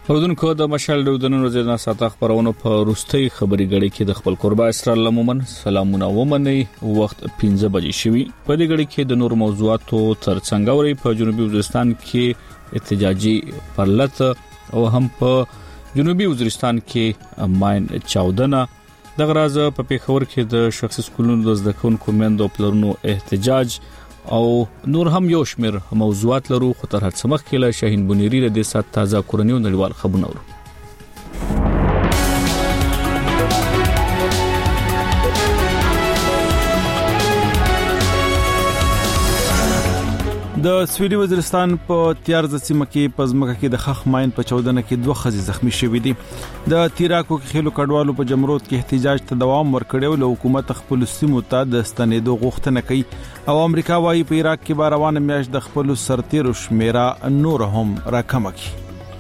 اوردونکو د مشال دودنونو زینا ساته خبرونه په روستي خبري غړي کې د خپل قربا اسرائیل لمومن سلامونه ومني وخت 15 بجې شوي په دې غړي کې د نور موضوعاتو ترڅنګ اوري په جنوبي وزیرستان کې احتجاجي پرلط او هم په جنوبي وزیرستان کې ماین چاودنه د غراز په پیښور کې د شخصي سکولونو د زدکونکو مندو پلرونو احتجاج او نور هم یو شمیر موضوعات لرو خو تر هڅه مخ کې له شاهین بنيري له دې سات تازه کورنیو نړیوال خبرونه ورو د سویډي وزیرستان په تیارز سیمه کې پزماکه کې د خخ ماین په چودنه کې 2 خزي زخمی شوې دي د تیراکو کې خلکو کډوالو په جمرود کې احتجاج ته دوام ورکړیو له حکومت خپل سیمو ته د ستنېدو غوښتنه کوي او امریکا وايي په عراق کې باروان میاش د خپل سرتیرو شمیره نور هم راکم کړي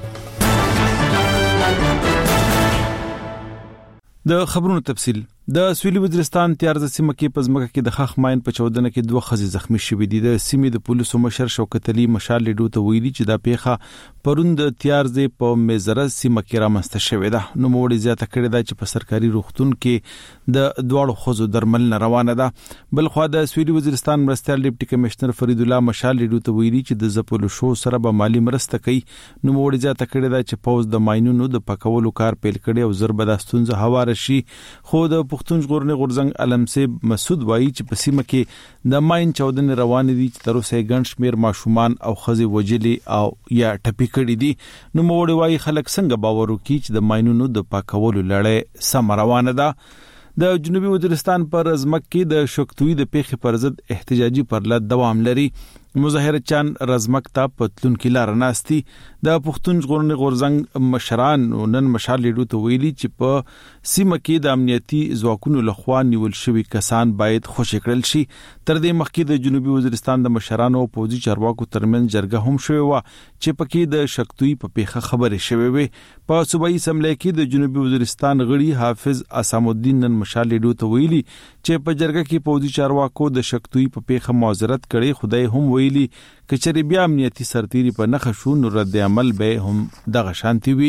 د خبرونو تفصیل د سویلي وزیرستان تیارز سیمه کې پزماکه کې د خخ ماین په چودنه کې 2 خزي زخمی شوې دي د سیمې د پولیسو مشر شوکت علي مشال لیډو ته ویلي چې دا پیښه پروند تیارز په میزره سیمه کې رامنځته شوې ده نو موړي زیاته کړې ده چې په سرکاري روغتون کې د دواړو خزو درملنه روانه ده بل خو د سویلي وزیرستان مرستيال ډیپټي کمشنر فرید الله مشال لیډو ته ویلي چې د زپلو شو سره به مالی مرسته کوي نو موړي زیاته کړې ده چې پوز د ماینونو د پکولو کار پیل کړي او ضرب د ستونزه هوار شي خو د پښتون ژغورنې غورځنګ علمسیب مسعود وایي چې په سیمه کې د ماین چودنې روان دي چې تر اوسه ګڼ شمیر ماشومان او خزي وجلي او یا ټپي کړي دي نو موړي وایي خلک څنګه باور وکړي چې د ماینونو د پاکولو لړۍ سم روانه ده د جنوبي وزیرستان پر ازمک کې د شوکتوي د پیښې پر ضد احتجاجي پرلط دوام لري مظاهره چان رزمک ته پتلون کې لار ناستي د پښتون ژغورنې غورځنګ مشران نن مشال لیډو ته ویلي چې په سیمه کې د امنیتي ځواکونو لخوا نیول شوی کسان باید خوشی کړل شي تر دې مخکې د جنوبي وزیرستان د مشرانو او پوځي چارواکو ترمنځ جرګه هم شوې و چې پکې د شکتوي په پیښه خبرې شوې وي په صوبایي اسمبلی کې د جنوبي وزیرستان غړي حافظ اسام الدین نن مشال لیډو ته ویلي چې په جرګه کې پوځي چارواکو د شکتوي په پیښه معذرت کړي خدای هم ویلي کچري بیا امنیتي سرتيري په نخښ شو نو رد عمل به هم دغه شانتي وي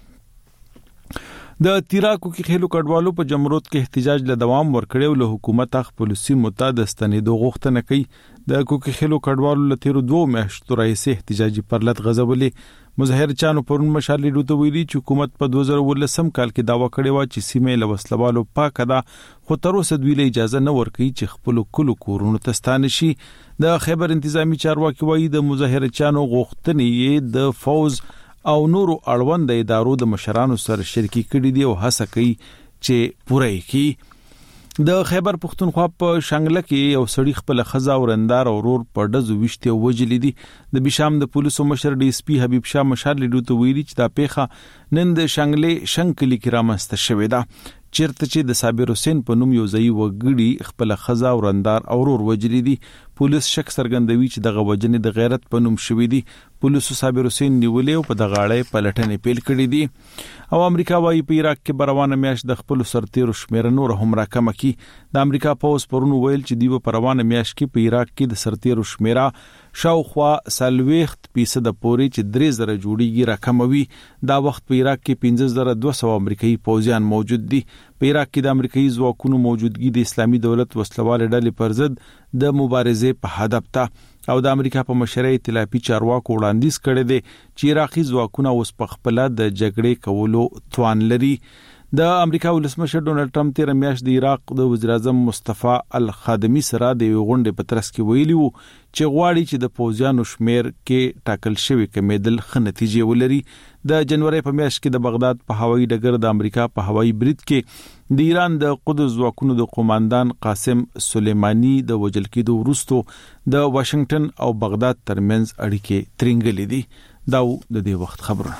د تیراکو کې خلکو کډوالو په جمرود کې احتجاج له دوام ورکړیو له حکومت خپل سیمو ته د ستنېدو غوښتنه کوي د کوکي خلکو کډوالو له تیرو 2 میاشتو راهیسې احتجاجي پرلط غزولې مظاهر چانو پرون مشال لیډو ته ویلي چې حکومت په 2019 کال کې داوا کړی و چې سیمه له وسلوالو پاک ده خو تر اوسه دوی له اجازه نه ورکړي چې خپل کلو کورونو ته ستانه شي د خیبر انتظامی چارواکي وایي د مظاهر چانو غوښتنې د فوز او نورو اړوند ادارو د مشرانو سره شریکي کړي دي او هڅه کوي چې پوره کړي د خیبر پختونخوا په شانګله کې یو سړی خپل خزا ورندار او رور په دزو وشته وجلې دي د بشام د پولیسو مشر ډي اس پی حبیب شاه مشال لیډو ته ویلي چې دا پیښه نن د شانګله شنکلی کې رامنځته شوې ده چیرته چې د صابر حسین په نوم یو ځای وګړي خپل خزا ورندار او رور وجلې دي پولیس شک سرګندوي چې دغه وجنې د غیرت په نوم شوې دي پولیسو صابر حسین نیولې او په دغاړې پلټنې پیل کړې دي او امریکا وايي په عراق کې بروانه میاش د خپل سرتیرو شمیره نور هم راکم کی د امریکا پوز پرونو ویل چې دی په روانه میاش کې په عراق کې د سرتیرو شمیره شاوخوا 40% پورې چې 3000 جوړیږي راکموي دا وخت په عراق کې 15200 امریکایي پوځیان موجود دي په عراق کې د امریکایي ځواکونو موجودګي د اسلامي دولت وسلوال ډلې پر ضد د مبارزې په هدف ته او د امریکا په مشرۍ ائتلافي چارواکو وړاندیز کړی دی چې عراقي ځواکونه اوس په خپل د جګړې کولو توان لري د امریکا ولسمشر ډونالد ټرمپ تیر میاشت د عراق د وزیر اعظم مصطفی الخادمی سره د غونډې په ترڅ کې ویلي وو چې غواړي چې د پوځیانو شمیر کې ټاکل شوی کمیدل ښه نتیجې ولري د جنوري په میاشت کې د بغداد په هوایي ډګر د امریکا په هوایي برید کې د ایران د قدس ځواکونو د قوماندان قاسم سلیمانی د وژل کېدو وروسته د واشنگټن او بغداد ترمنځ اړیکې ترنګلې دي دا د دې وخت خبره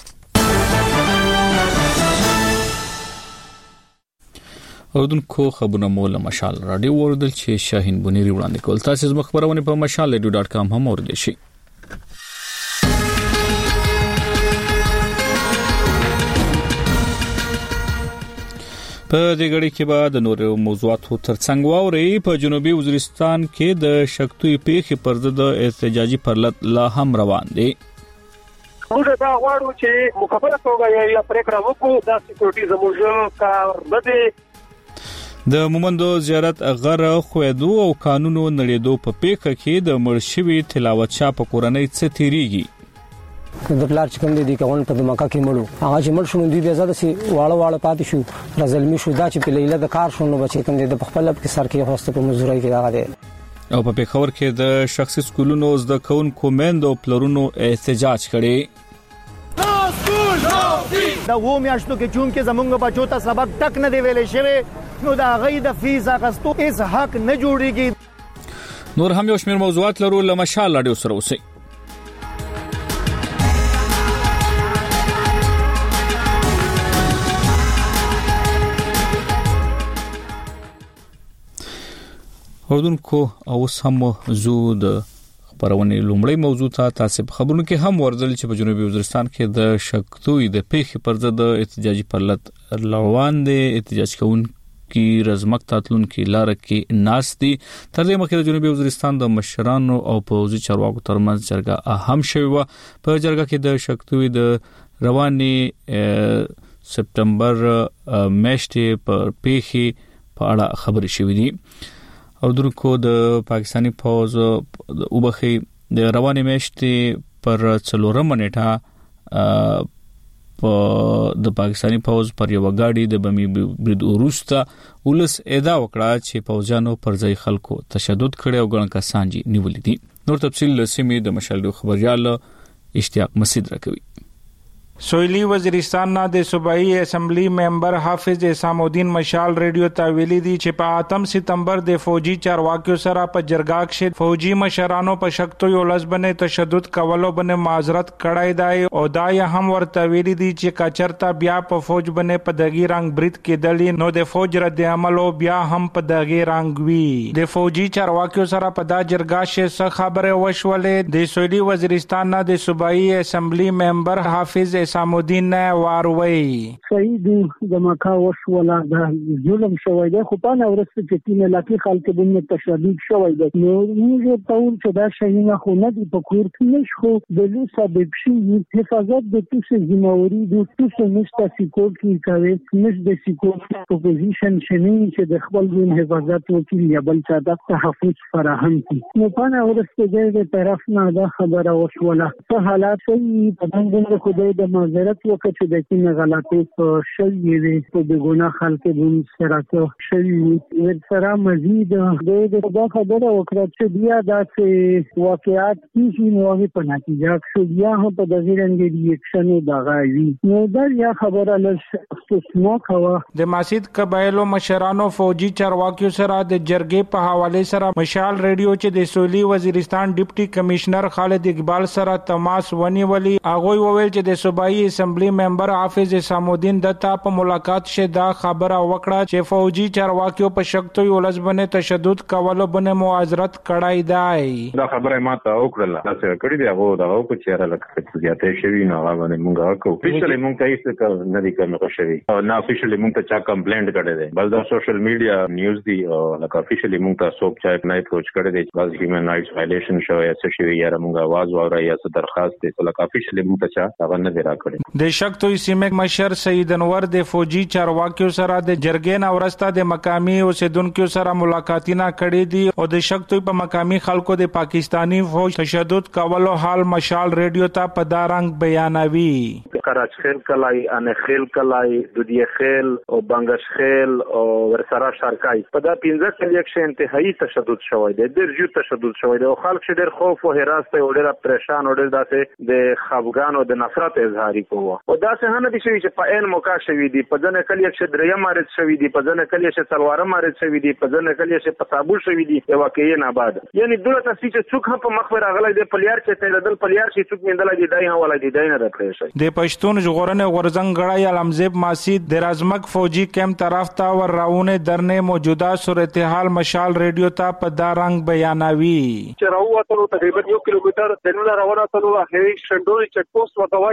اوردونکو خبرونه مولا مشال رادیو وردل چې شاهین بنيري وړاندې کول تاسو زموږ خبرونه په mashalradio.com هم اوریدئ شئ په دې غړي کې بعد نور موضوعاتو ترڅنګ واوري په جنوبي وزیرستان کې د شکتوي پیښې پر ضد احتجاجي پرلط لا هم روان دي موږ دا غواړو چې مخابره توګه یا پریکړه وکړو دا سکیورټي زموږ کار نه دی. د مومندو زیارت غره خویدو او قانونو نړیدو په پیښه کې د مرشوي تلاوت شاه په کورنۍ څه تیریږي. د پلار چې کوم دي کوم په دماکا کې مړو هغه چې مړ شون دی بیا زده سي واړه پاتې شو رزلمی شو دا چې په لیله د کار شونو بچی کوم دي د خپل په سر کې هوسته په مزوري کې راغی. او په پیښور کې د شخصي سکولونو زده کوونکو میندو پلرونو احتجاج کړي. دا و میاشتو کې چون کې زمونږ بچو ته سبق ټک نه دی ویلې شوی نو دا غي د فیس اغستو اس حق نه جوړيږي. نور هم یو شمېر موضوعات لرو لمشال رادیو سره اوسئ. اوردونکو او سم زو د خبرونه لومړی موضوع ته تاسو په خبرونو کې هم ورزل چې په جنوبي وزیرستان کې د شکتوی د پیښې پر ضد احتجاجي پرلط روان دي. احتجاج کوونکي رزمک تاتلون کې لار کې ناس دي. تر دې مخکې د جنوبي وزیرستان د مشرانو او پوځي چارواکو ترمنځ جرګه اهم شوی و. په جرګه کې د شکتوی د رواني سپتمبر میاشتې پر پیښې په اړه خبرې شوې دي. او درکو د پاکستانی فوج او بخي د رواني میاشتې پر 4 منټه د پاکستانی فوج پر یو غاډي د بمی برید وروسته ولس ادا وکړه چې فوجانو پر ځای خلکو تشدد کړي او ګڼ کسان جی نیولې دي. نور تفصیل لسمې د مشال خبريال اشتیاق مسعود راکوي. سویلی وزیرستان نه د صوبایي اسمبلی ممبر حافظ اسام الدین مشال ریډیو ته ویلي دي چې په 8 سپتمبر د فوجي چارواکیو سره په جرګه کې فوجي مشرانو په شکتو یو لزبنه تشدد کولو باندې معذرت کړای دی او دا یې هم ورته ویلي دي چې کچرتا بیا په فوج باندې په دغی رنگ برید کېدلی نو د فوج رد عمل بیا هم په دغی رنگ وی. د فوجي چارواکیو سره په دا جرګه کې خبره وشولې. د سویلی وزیرستان نه د صوبایي اسمبلی ممبر حافظ اسام الدین واروي صحیح د مکا وشولا د ظلم شوی دی خو په اورسته چې تین علاقې خلک باندې تشدد شوی دی نو موږ ته ول چې دا شي نه خو نه دی په کور کې نشو د لوی سبب شي حفاظت د توسه ذمہواری د توسه نشته سکیورټي کوي نش د سکیورټي پوزیشن شنه چې د خپل ځین حفاظت وکړي یا بل څه د تحفظ فراهم کړي نو په اورسته د طرف نه دا خبره وشولا په حالات کې په دغه خدای د معذرت وکړه چې د کینه غلطي شوی وي په ګناه خلک بون سره شوی ور سره مزید د دا خبره وکړه چې بیا داسې واقعات کیږي نو په نتیجه کې بیا هم په دغه رنګ ریاکشن دغاوی نو دا یا خبره لږ استثناء کوا. د ماسید قبایلو مشرانو فوجي چارواکیو سره د جرګې په حواله سره مشال ریډیو چې د سویلی وزیرستان ډیپټي کمشنر خالد اقبال سره تماس ونیولي هغه وویل چې د صوبایي اسمبلی ممبر حافظ اسام الدین دتا په ملاقات شه دا خبره وکړه چې فوجي چارواکیو په شکتو یو لزبنه تشدد کولو باندې معذرت کړای دی. دا خبره ماته وکړه دا څه کړی دی هغه دا په چیرې لکه زیاتې شوی نه هغه باندې مونږه کوو افیشلی مونږ ته هیڅ نه دی کوم شوی او نه افیشلی مونږ ته چا کمپلینټ کړی دی بل دا سوشل میډیا نیوز دی او لکه افیشلی مونږ ته څوک چا نه اپروچ کړی دی چې هیومن رائټس وایلیشن شوی څه شوی یا مونږه आवाज واوري یا څه درخواست دی لکه افیشلی مونږ ته چا هغه نه دی راکړی. د شکتوی سیمه مشر سید انور د فوجي چارواکیو سره د جرګې نه ورسته د مقامی اوسیدونکو سره ملاقاتونه کړې دي او د شکتوی په مقامی خلکو د پاکستانی فوج تشدد کولو حال مشال ریډیو ته په دارنګ بیانوي. کراچ خیل کلای ان خیل کلای دودی خیل او بنگش خیل او ورسره شارکای په دا 15 کلی کې انتهایی تشدد شوی دی ډېر جو تشدد شوی دی او خلک ډېر خوف او هراس ته ډېر پریشان او ډېر داسې د خفګان او د نفرت اظهار کوي او دا څه نه دي چې په ان موقع شوی دی په ځنه کلی کې دریا مارد شوی دی په ځنه کلی کې څلواره مارد شوی دی په ځنه کلی کې په صابون شوی دی یو واقعي نه بعد یعنی دغه تاسو چې څوک هم په مخبر اغلی دی پلیار چې تل پلیار چې څوک مندل دی دای هم ولای دی دای نه راځي شي د پښتون ژغورنې غورزنګ غړای علمزیب ماسید د رازمک فوجي کیمپ طرف ته ور راونه درنه موجوده صورتحال مشال ریډیو ته په دارنګ بیانوي چې راوته تقریبا 1 کیلومتر د نور روانه تلو اخري شندوري چک پوسټ وتوي د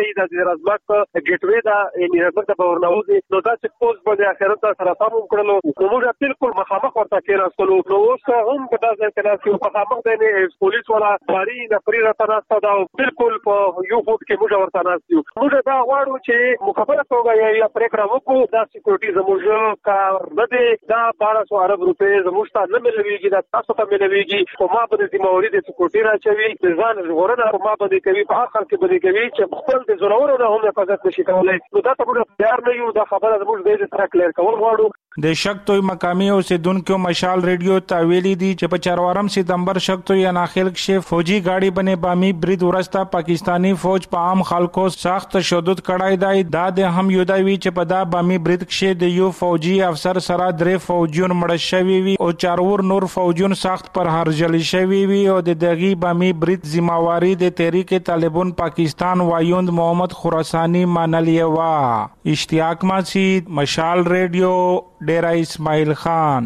باندې رزمک ګټوي دا یعنی رزمک په ورنوځي نو دا چې پوز باندې اخرت سره تاسو کړلو نو موږ بالکل مخامخ ورته کېراستلو نو اوس هم په داسې کې چې مخامخ دی پولیس والا باري نفري راته ناسته دا بالکل په یو فوټ کې موږ ورته ناست یو موږ دا غواړو چې مخابره توګه یا پریکړه وکړو دا سکیورټي زموږ کار نه دی دا 1200 ارب روپۍ زموږ ته نه ملويږي دا تاسو ته ملويږي خو ما باندې ذمہواری د سکیورټي راچوي ځان ژغورنه ما باندې کوي په اخر کې باندې کوي چې خپل د زورورو نه هم حفاظت نشي کولای نو دا ته موږ تیار نه یو دا خبره زموږ د سره کلیر کول غواړو د شکتوی مقامی اوسیدونکو مشال ریډیو ته ویلي دي چې په 4 ستمبر شکتوی اناخیل کې فوجي گاڑی بنے بامی برید ورستا پاکستانی فوج په عام خلکو سخت تشدد کړای دی د هم یوداوی چې په دا بامی برید کې د یو فوجي افسر سره درې فوجیون مړ شوي وي او 4 نور فوجیون سخت پر هرجل شوي وي او د دغه بامی برید ذمہواری د تحریک طالبان پاکستان وایوند محمد خراسانی منلی وا اشتیاق مسجد مشال ریډیو ډیرا اسماعیل خان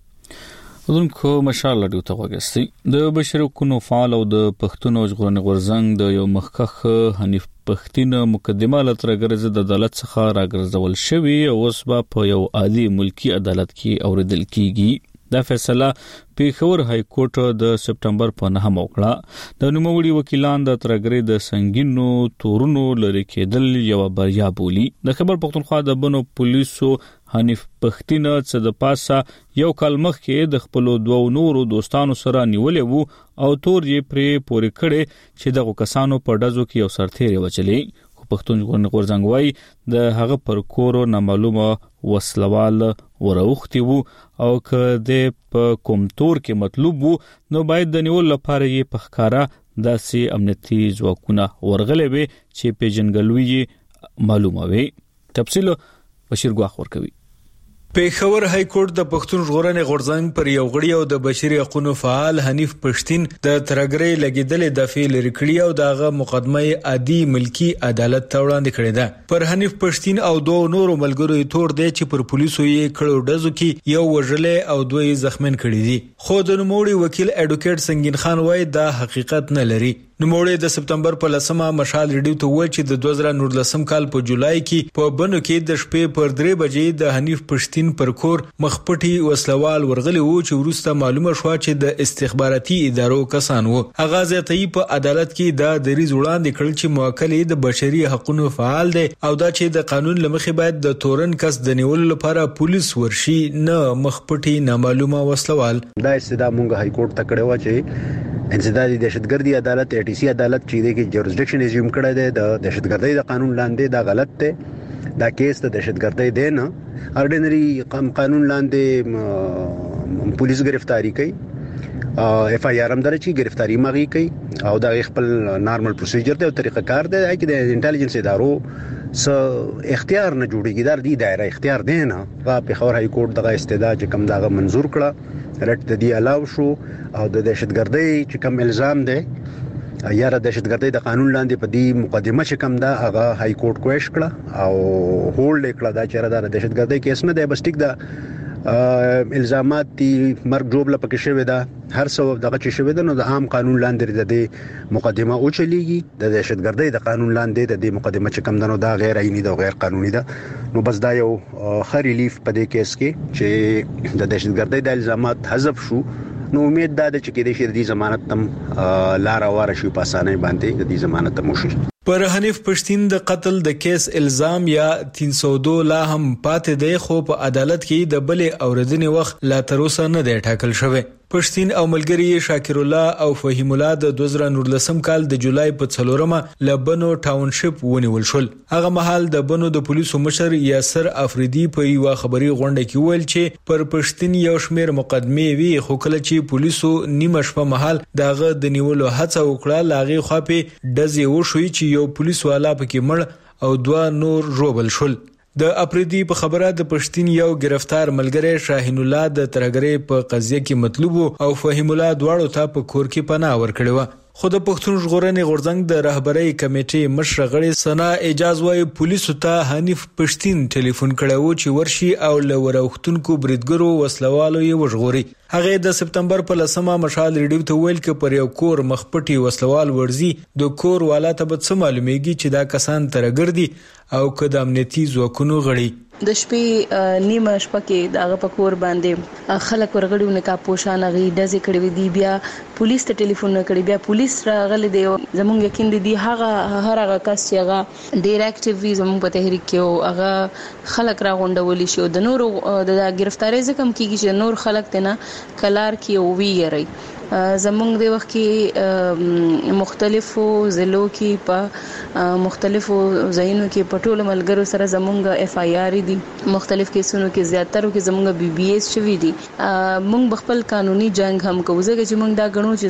ودونکو مشال ریډیو ته وګورئ د بشري حقوقو فعال او د پښتون ژغورنې غورځنګ د یو مخکخ حنیف پښتين مقدمه لترګرز د عدالت څخه راګرځول شوی او اوس په یو عالی ملکی عدالت کې اوریدل کیږي دا فیصله پیښور های کورټ د سپټمبر په 9 وکړه د نوموړي وکیلان د ترګرې د سنگینو تورونو لری کېدل یو بریا بولی د خبر پښتونخوا د بنو پولیسو حنیف پښتين څخه د پاسه یو کال مخکې د خپل دوه نورو دوستانو سره نیولې وو او تور یې پرې پورې کړي چې دغه کسانو په ډزو کې یو سرتیری وچلې پښتون ژغورنې غورځنګ وای د هغه پر کورو نامعلومه وسلوال وروختي وو او که د په کوم تور کې مطلوب وو نو باید د نیول لپاره یې په ښکارا داسې امنیتي ځواکونه ورغلې وي چې په جنګلوي معلومه وي تفصیل بشیر ګواخ ورکوي پیښور های کورټ د پښتون ژغورنې غورځنګ پر یو غړي او د بشري حقوقو فعال حنیف پښتين د ترګرې لګیدلې د فعل ریکړی او دغه مقدمه عادي ملکی عدالت ته وړاندې کړې ده پر حنیف پښتين او دوه نورو ملګرو تور دی چې پر پولیسو یې کړو ډزو کې یو وژلې او دوی زخمین کړي دي خو د نوموړي وکیل اډوکیټ سنگین خان وای دا حقیقت نه لري نوموړي د سپټمبر په 10 مشال ریډیو ته وایي چې د 2019 کال په جولای کې په بنو کې د شپې پر 3 بجې د حنیف پښتين پر کور مخپټي وسلوال ورغلي وو چې وروسته معلومه شو چې د استخباراتي ادارو کسان وو اغاز ته په عدالت کې د دریز وړاندې کړل چې موکل د بشري حقوقو فعال دی او دا چې د قانون لمخې باید د تورن کس د نیولو لپاره پولیس ورشي نه مخپټي نامعلومه وسلوال دا استدا مونږ های کورټ ته کړو چې انسدادي دهشتګردي عدالت ټي سي عدالت چې د جورسډکشن ایزیوم کړی دی د دهشتګردۍ د قانون لاندې دا غلط دی دا کیس د دهشتګردۍ دی نه اورډینری قانون لاندې پولیس گرفتاری کوي اف آی آر هم درچې گرفتاری مغي کوي او دا خپل نارمل پروسیجر دی او طریقه کار دی چې د انټيليجنس ادارو س اختیار نه جوړیږي دا د دایره اختیار دی نه په پیښور های کورټ دغه استدعا چې کوم دغه منزور کړه رټ د دی علاوه شو او د دهشتګردۍ چې کوم الزام دی یا د دهشتګردۍ د قانون لاندې په دې مقدمه چې کوم دا هغه های کورټ کوښښ کړه او هولډ کړه دا چې د دهشتګردۍ کیس نه دی بس ټیک دا الزامات دي مرګ جوړه پکې شوی دا هر څه دغه چې شوی دا نو د عام قانون لاندې د دې مقدمه او چلیږي د دهشتګردۍ د قانون لاندې د دې مقدمه چې کوم دا غیر عیني دا غیر قانوني ده نو بس دا یو خ ریلیف په دې کیس کې چې د دهشتګردۍ د الزامات حذف شو نو امید ده چې کې د شری ضمانت تم لار واره شي په اسانه باندې د دې ضمانت تم شي پر حنیف پښتين د قتل د کیس الزام یا 302 لا هم پاتې دی خو په عدالت کې د بلې اوریدنې وخت لا تر اوسه نه دی ټاکل شوی پښتين او ملګری شاکر الله او فهیم الله د 2019 کال د جولای په 4مه لبنو ټاونشپ ونیول شول هغه مهال د بنو د پولیسو مشر یاسر افریدي په یو خبري غونډه کې ویل چې پر پښتين یو شمیر مقدمه وی خو کله چې پولیسو نیمه شپه مهال دغه د نیولو هڅه وکړه لاغي خواپې دزي وشوي چې یو پولیس والا پکې مړ او دوه نور روبل شول د اپریدي په خبره د پښتين یو گرفتار ملګری شاهین الله د ترګری په قضیه کې مطلوب او فهیم الله دواړو ته په کور کې پناه ورکړی و خو د پښتون ژغورنې غورځنګ د رهبرۍ کمیټې مشر غړي سنا اجازه وايي پولیسو ته حنیف پښتين ټلیفون کړو چې ورشي او لوروختونکو بریدګرو وسلوالو یې وژغوري. هغه د سپتمبر په 10مه مشال ریډیو ته ویل چې پر یو کور مخپټي وسلوال ورزي د کور والا ته به څه معلومیږي چې دا کسان ترګر دي او که د امنیتي ځواکونو غړي. د شپې نیمه شپه کې دغه په کور باندې خلک ورغړیونه کا پوشان غي دځې کړې دي بیا پولیس ته ټلیفون کړي بیا پولیس راغلي دی زمونږ یقین دي هغه هر کس چې هغه ډیر اکټیو وي زمونږ په تحریک کې او هغه خلک راغونډول شي او د نور د گرفتاری ځکم کیږي چې نور خلک تنه کلار کې او وی یری زمونږ د وخت کې مختلفو ضلعو کې په مختلفو ځایونو کې پټول ملګرو سره زمونږ اف آی آر دي مختلف کیسونو کې زیاتره کې زمونږ بي بي اس شوی دي مونږ خپل قانوني جنگ هم کوو ځکه چې مونږ دا غنو چې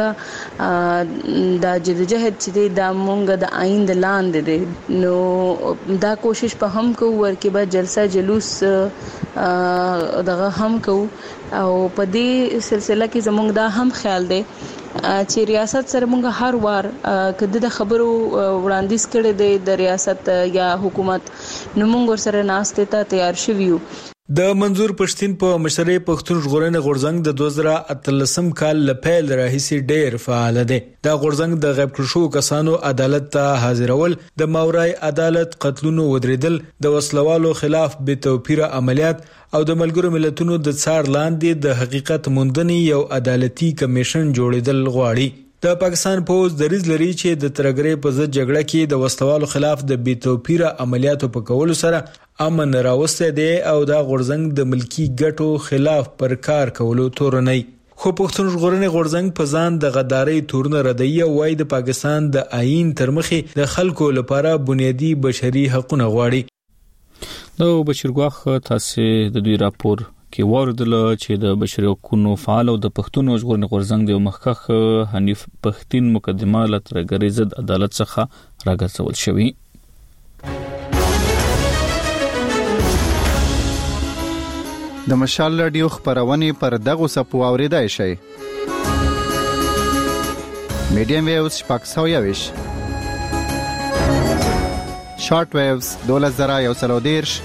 زمونږ د جدوجہد چې د مونږ د آئین د لاندې دي نو دا کوشش په هم کوو ورکه به جلسه جلوس دغه هم کوو او په دې سلسله کې زمونږ دا هم خیال دی چې ریاست سره مونږ هر وار کده د خبرو وړاندیز کړي دی د ریاست یا حکومت نو مونږ سره ناشته ته تیار شویو. د منظور پښتين په مشرۍ پښتون ژغورنې غورځنګ د 2013 کال لپیل راهیسي ډېر فعال دی. دا غورځنګ د غیب کړو کسانو عدالت ته حاضرول، د ماورای عدالت قتلونو ودریدل، د وسلوالو خلاف بے توپیره عملیات او د ملګرو ملتونو د څار لاندې د حقیقت موندنې یو عدالتي کمیشن جوړیدل غواړي. د پاکستان پوز دریز لري چې د ترګرې په ضد جګړه کې د وسلوالو خلاف د بے توپیره عملیاتو په کولو سره امن راوسته دی او دا غورځنګ د ملکی ګټو خلاف پر کار کولو تورنۍ. خو پښتون ژغورنې غورځنګ په ځان د غدارۍ تورنه ردی وای د پاکستان د آئین ترمخې د خلکو لپاره بنیادی بشري حقوقونه غواړي. نو بشیرګواخ تاسو د دوی راپور کې وردل چې د بشري حقوقو فعال او د پښتون ژغورنې غورځنګ د مخکخ حنیف پښتين مقدمه لترګری ضد عدالت څخه راګرځول شوی. د مشال رادیو خبرونه پر دغه سپو اوریدای شي. میډیم ویوز پاکساویش شارټ ویوز 2110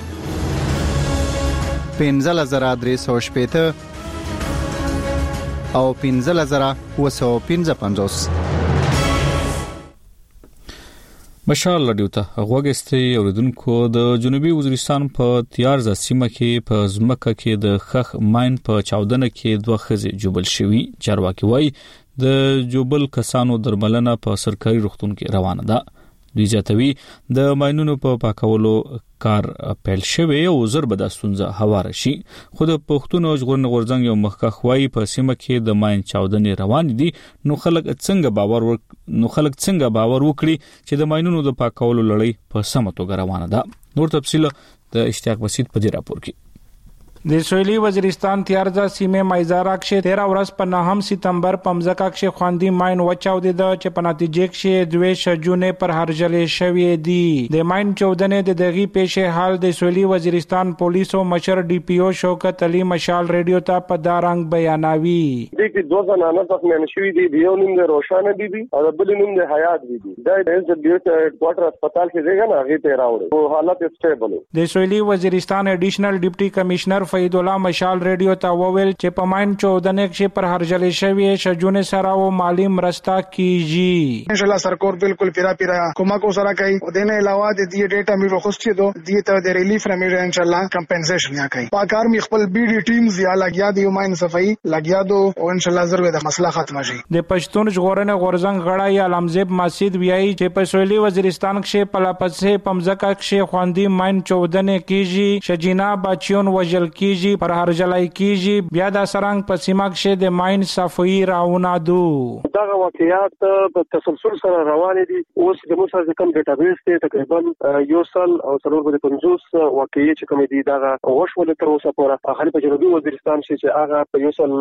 15315 او 15955. مشال رادیو ته غوګستي اوریدونکو د جنوبي وزیرستان په تیارزه سیمه کې په ځمکه کې د خخ ماین په چاودنه کې دوه خزې جوبل شوي. چارواکي وایي د جوبل کسانو درملنه په سرکاري روغتون کې روانه ده. دوی زیاتوي د ماینونو په پاکولو کار پیل شوی او زر به د ستونزه هواره شي. خو د پښتون ژغورنې غورځنګ یو مخکخ وایي په سیمه کې د ماین چاودنې روان دي. نو خلک څنګه باور وکړي چې د ماینونو د پاکولو لړۍ په سمه توګه روانه ده. نور تفصیل د اشتیاق بسیط په دې راپور کې. د سویلی وزیرستان تیارزه سیمه مایزارا کې 13 ورځ په 9 سپتمبر پمزکا کې خواندي ماین وچاو دي چې په نتیجه کې دوه شجونه پر هرجلې شوې دي. د ماین چودنې د دغه پیښې حال د سویلی وزیرستان پولیسو مشر ډي پی او شوکت علي مشال ریډیو ته په دارنګ بیانوي. د کې دوه زنانه زخمیان شوې دي، یو نوم د روشانه بيبي او بل نوم د حیات بيبي. دا د ډیوټ کوارټر هسپتال کې دیګا نه هغه ته راوړل او حالت سټیبل. د سویلی وزیرستان اډیشنل ډیپټي کمشنر فید الله مشال ریډیو ته وویل چې په ماین چودنې کې پر هرجلې شوی شجونه سره او مالی مرسته کیږي. ان شاء الله سرکور بالکل پیرا کومک سره کوي او دنه علاوه د دې ډیټا مې وخصتي دو دې ته د ریلیف رمیډ ان شاء الله کمپنسیشن یا کوي. پاکار می خپل بي ډي ټیمز یا لګیا دی ماین صفائی لګیا دو او ان شاء الله ضرور د مسله ختم شي. د پښتون ژغورنې غورځنګ غړی علمزیب مسجد ویایي چې په سویلی وزیرستان کې پلاپسې پمزکا کې خواندي ماین چودنې کیږي، شجینا بچیون وجل کیږي، پر هرجلای کیږي، بیا د سرنګ په سیمه کې د ماین صفوي راونه دو. دا واقعیات په تسلسل سره روان دي. اوس د موږ سره کوم ډیټابیس ته تقریبا یو سال او 350 واقعي چې کوم دي دا وشول تر اوسه پورې هغه په جنوبي وزیرستان چې هغه په یو سال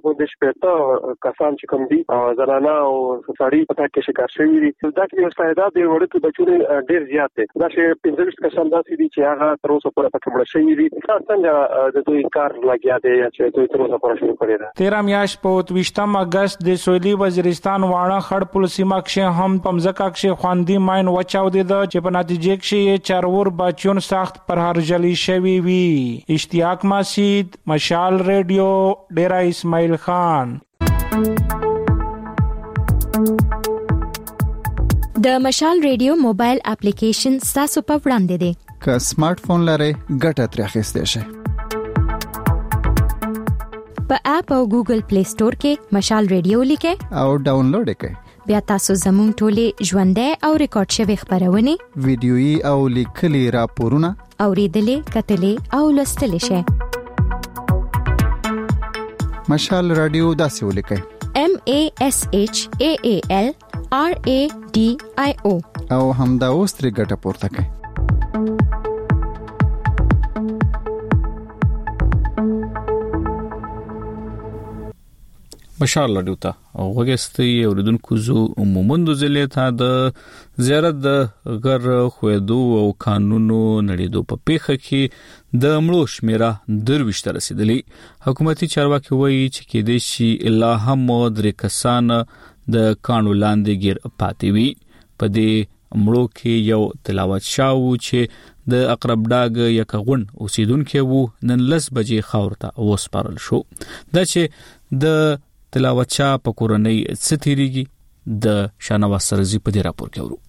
2.5 کسان چې کوم دي زنانه او سړي په تاکي شکار شوی دي. دا کې یو استعداد دی ورته بچو ډیر زیات دي. دا چې 15 کسان داسې دي چې هغه تر اوسه پورې په کومه شي دي. څنګه د دوی کار لګیا دی چې دوی تر اوسه پورې شروع کړی دی. 13 میاشت په 28 اگست د سویلي وزیرستان واړه خړ پل سیمه کې هم پمزکا کې خواندي ماين وچاو دي چې په نتیجه کې چارور بچون سخت پر هرجلی شوی وی. اشتیاق مسجد، مشال ریډیو، ډیرا اسماعیل خان. د مشال ریډیو موبایل اپلیکیشن تاسو په وړاندې دی. که سمارټ فون لرئ ګټه ترې اخیستئ شئ. په اپ او ګوګل پلی سٹور کې مشال ریډیو لیکئ او ډاونلوډ کړئ. بیا تاسو زموږ ټولې ژوندۍ او ریکارډ شوی خبرونه، ویډیويي او لیکلي راپورونه اوریدلې، کتلې او لوستلې شئ. مشال ریډیو داسې ولیکئ: MASHAALRADIO او همدا اوس ترې ګټه پورته کړئ. مشال ریډیو ته وګورئ اوریدونکو زو مومندو ضلع ته د زیارت د غر خویدو او قانونو نړیدو په پیخه کې د مړو شمیره 23 ته رسیدلی. حکومتي چارواکي وایي چې کې د شي الله هم درې کسان د قانون لاندې گیر پاتې وي. په دې مړو کې یو تلاوت شاو چې د اقرب ډاګ یکغون اوسیدونکو وو نن لس بجې خاورته وسپارل شو. دا چې د تلاوت شاه په کورنۍ ستېریږي د شانواز سرزي په دې راپور کې ورو.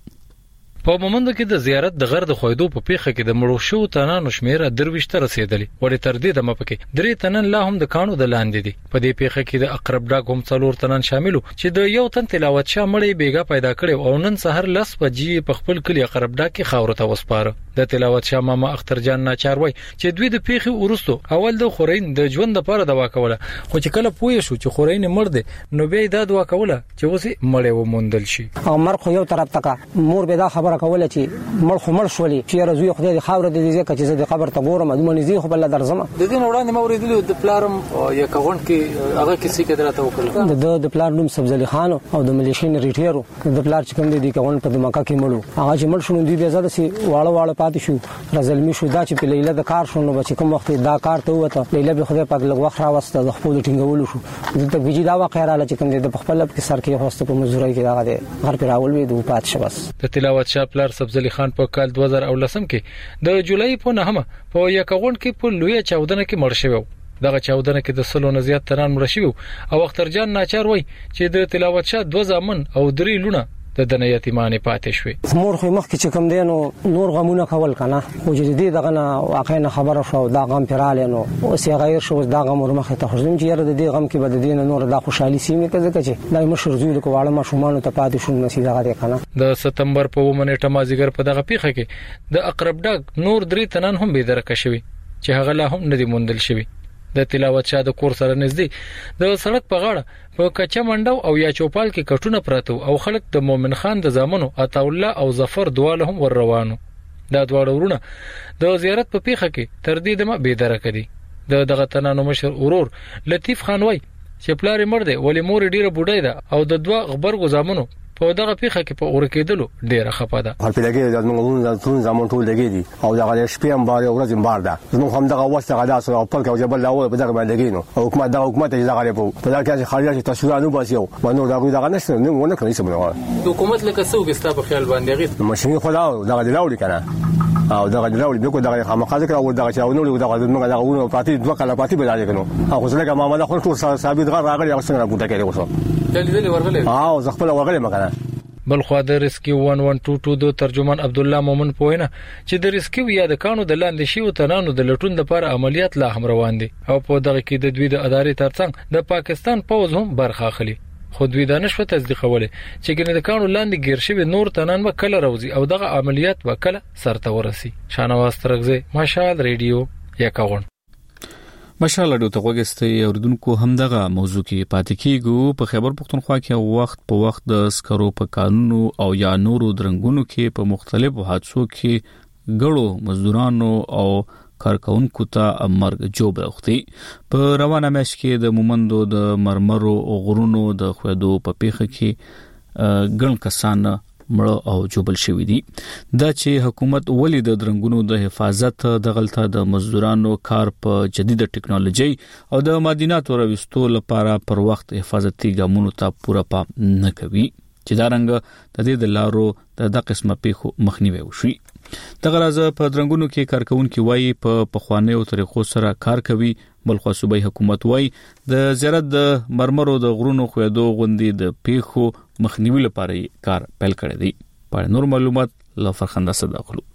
په مومند کې د زیارت د غر د خویدو په پیخه کې د مړو شو تنانو شمیره 23 ته رسیدلی. وړي تر دې د مپکې درې تنن لا هم د کانو د لاندې دي. په دې پیخه کې د اقرب ډاګ هم څلور تنن شاملو چې د یو تن تلاوت شاه مړی بیګا پیدا کړي او نن سحر لس بجې په خپل کلی اقرب ډاګ کې خاور ته وسپاره. د تلاوت شاه ماما اختر جان ناچار وای چې دوی د پیخي ورستو اول د خورین د ژوند لپاره دوا کوله، خو چې کله پوه شو چې خورین مړ دي نو بیا د دوا کوله چې وسی مړی ومندل شي. او مر خو یو طرف تکا مور به دا خبره کوله چې مړ خو مړ شولې چې رزوی خدای خاور د دې ځکه چې د قبر ته ګورم د منځي خو بل درځم. د دې وړاندې موریدلو د پلارم یا کغون کې هغه کسی کې دراته وکړه. د پلار نوم سبزلی خان او د ملیشین ریټیرو د پلار چې کوم دي کغون په دماکا کې مړو هغه چې مړ شونه دی بیا زده سي واړه پاتې شو رزلمی شو دا چې په لیله د کار شونه بچ کوم وخت دا کار ته وته لیله به خدای پاک لږ وخت راوسته د خپل ټینګولو شو د ویجی دا واقع رااله چې کوم د خپل کې سر کې هوسته په مزوري کې دا غره هر پر اول وی د پات شبس. د تلاوت شاه پلار سبزلی خان په کال 2010 کې د جولای په 9 په یکغون کې په لوی چاودنه کې مړ شوی. دغه چاودنه کې د سلو نه زیات تران مړ شوی او اختر جان ناچار وای چې د تلاوت شاه 2 زامن او 3 لونه د دنیا یتیمانه پاتې شوې. مور خو مخ کې چې کوم دینو نور غمونه کول کنه خو جدي دغه نه واقعا خبره شو دا غم پراله نو او سی غیر شو دا غم ورمخه ته خو چې یره د دې غم کې بد دین نور دا خوشحالي سیمه کې ځکه چې دای مشر زوی له کوړه ما شومان ته پاتې شو نصیب هغه کنه. د سپتمبر په ومنټه مازیګر په دغه پیخه کې د اقرب ډاګ نور 3 تنان هم به درکه شوی چې هغه لا هم ندی موندل شوی. د تلاوت شاه د کور سره نږدې د سړک په غاړه په کچا منډو او یا چوپال کې کټونه پراته او خلک د مومن خان د زامنو عطا الله او ظفر دواله هم ور روانو. دا دواړه ورونه د زیارت په پیخه کې تر دې دمه به درکه دي. دغه تنانو مشر اورور لطیف خان وای چې پلار مړ دی ولې مور ډیره بوډای ده او د دوه غبرګو زامنو په دغه پیخه کې په اور کېدلو ډیره خپه ده. هر پیلګي د موږ ټول زمون ټول لګي دي او دغه شپې هم بار او ورځ هم بار ده. نو هم دغه واسطه غدا سره خپل کې جبل لاول په دغه باندې کېنو او حکومت دغه دغه په دغه کې خارجي تاسو نه باسیو باندې دغه نشته نو ونه کړی سمونه. حکومت لکه څوک استا په خیال باندې غي ماشين خدا دغه لاولې کنه او دغه لاولې به کو دغه خامخازه کړه او دغه چاونو دغه دغه ونه پاتې دوه کله پاتې بداله کنو او څنګه معاملې خو ټول ثابت غیر راغلی او څنګه بوټه کړي وسو دلې ورغله او خپل ورغله مکنه. بل خو د ریسکیو 1122 د ترجمان عبد الله مومن پوینه چې د ریسکیو یا د کانو د لاندې شیو تنانو د لټون لپاره عملیات لا هم روان دي او په دغه کې د دوی د ادارې ترڅنګ د پاکستان پوز هم برخه اخلي. خو دوی دا نشو تصدیقوله چې ګنې د کانو لاندې گیر شوی نور تنان به کله راوځي او دغه عملیات به کله سرته ورسي. شانواز ترغزه مشال ریډیو یکاون. مشال ډو ته وګستې اوردونکو هم دغه موضوع کې پاتې کیږو. په خیبر پختونخوا کې وخت په وخت د سکرو په قانونو او یا نورو درنګونو کې په مختلفو حادثو کې ګړو مزدورانو او کارکونکو ته مرګ جوړ وختي. په روانه مېش کې د مومندو د مرمرو او غرونو د خویدو په پیخه کې ګڼ کسان مړ او جوبل شوی دي دا چې حکومت ولې د درنګونو د حفاظت د غلطه د مزدورانو کار په جديده ټکنالوژي او د معدنیاتو راوستلو لپاره پر وخت حفاظتي ګامونو ته پوره پام نه کوي چې دا رنګ د دې د لارو د قسمه پیښو مخنیوي وشي دغه راز په درنګونو کې کارکونکو وایي په پخوانیو طریقو سره کار کوي بلخو صوبایي حکومت وایي د زیارت د مرمرو د غرونو خویدو غوندي د پیښو مخنیوي لپاره کار پیل کړی دی په نور معلومات لفرخنده صداقلو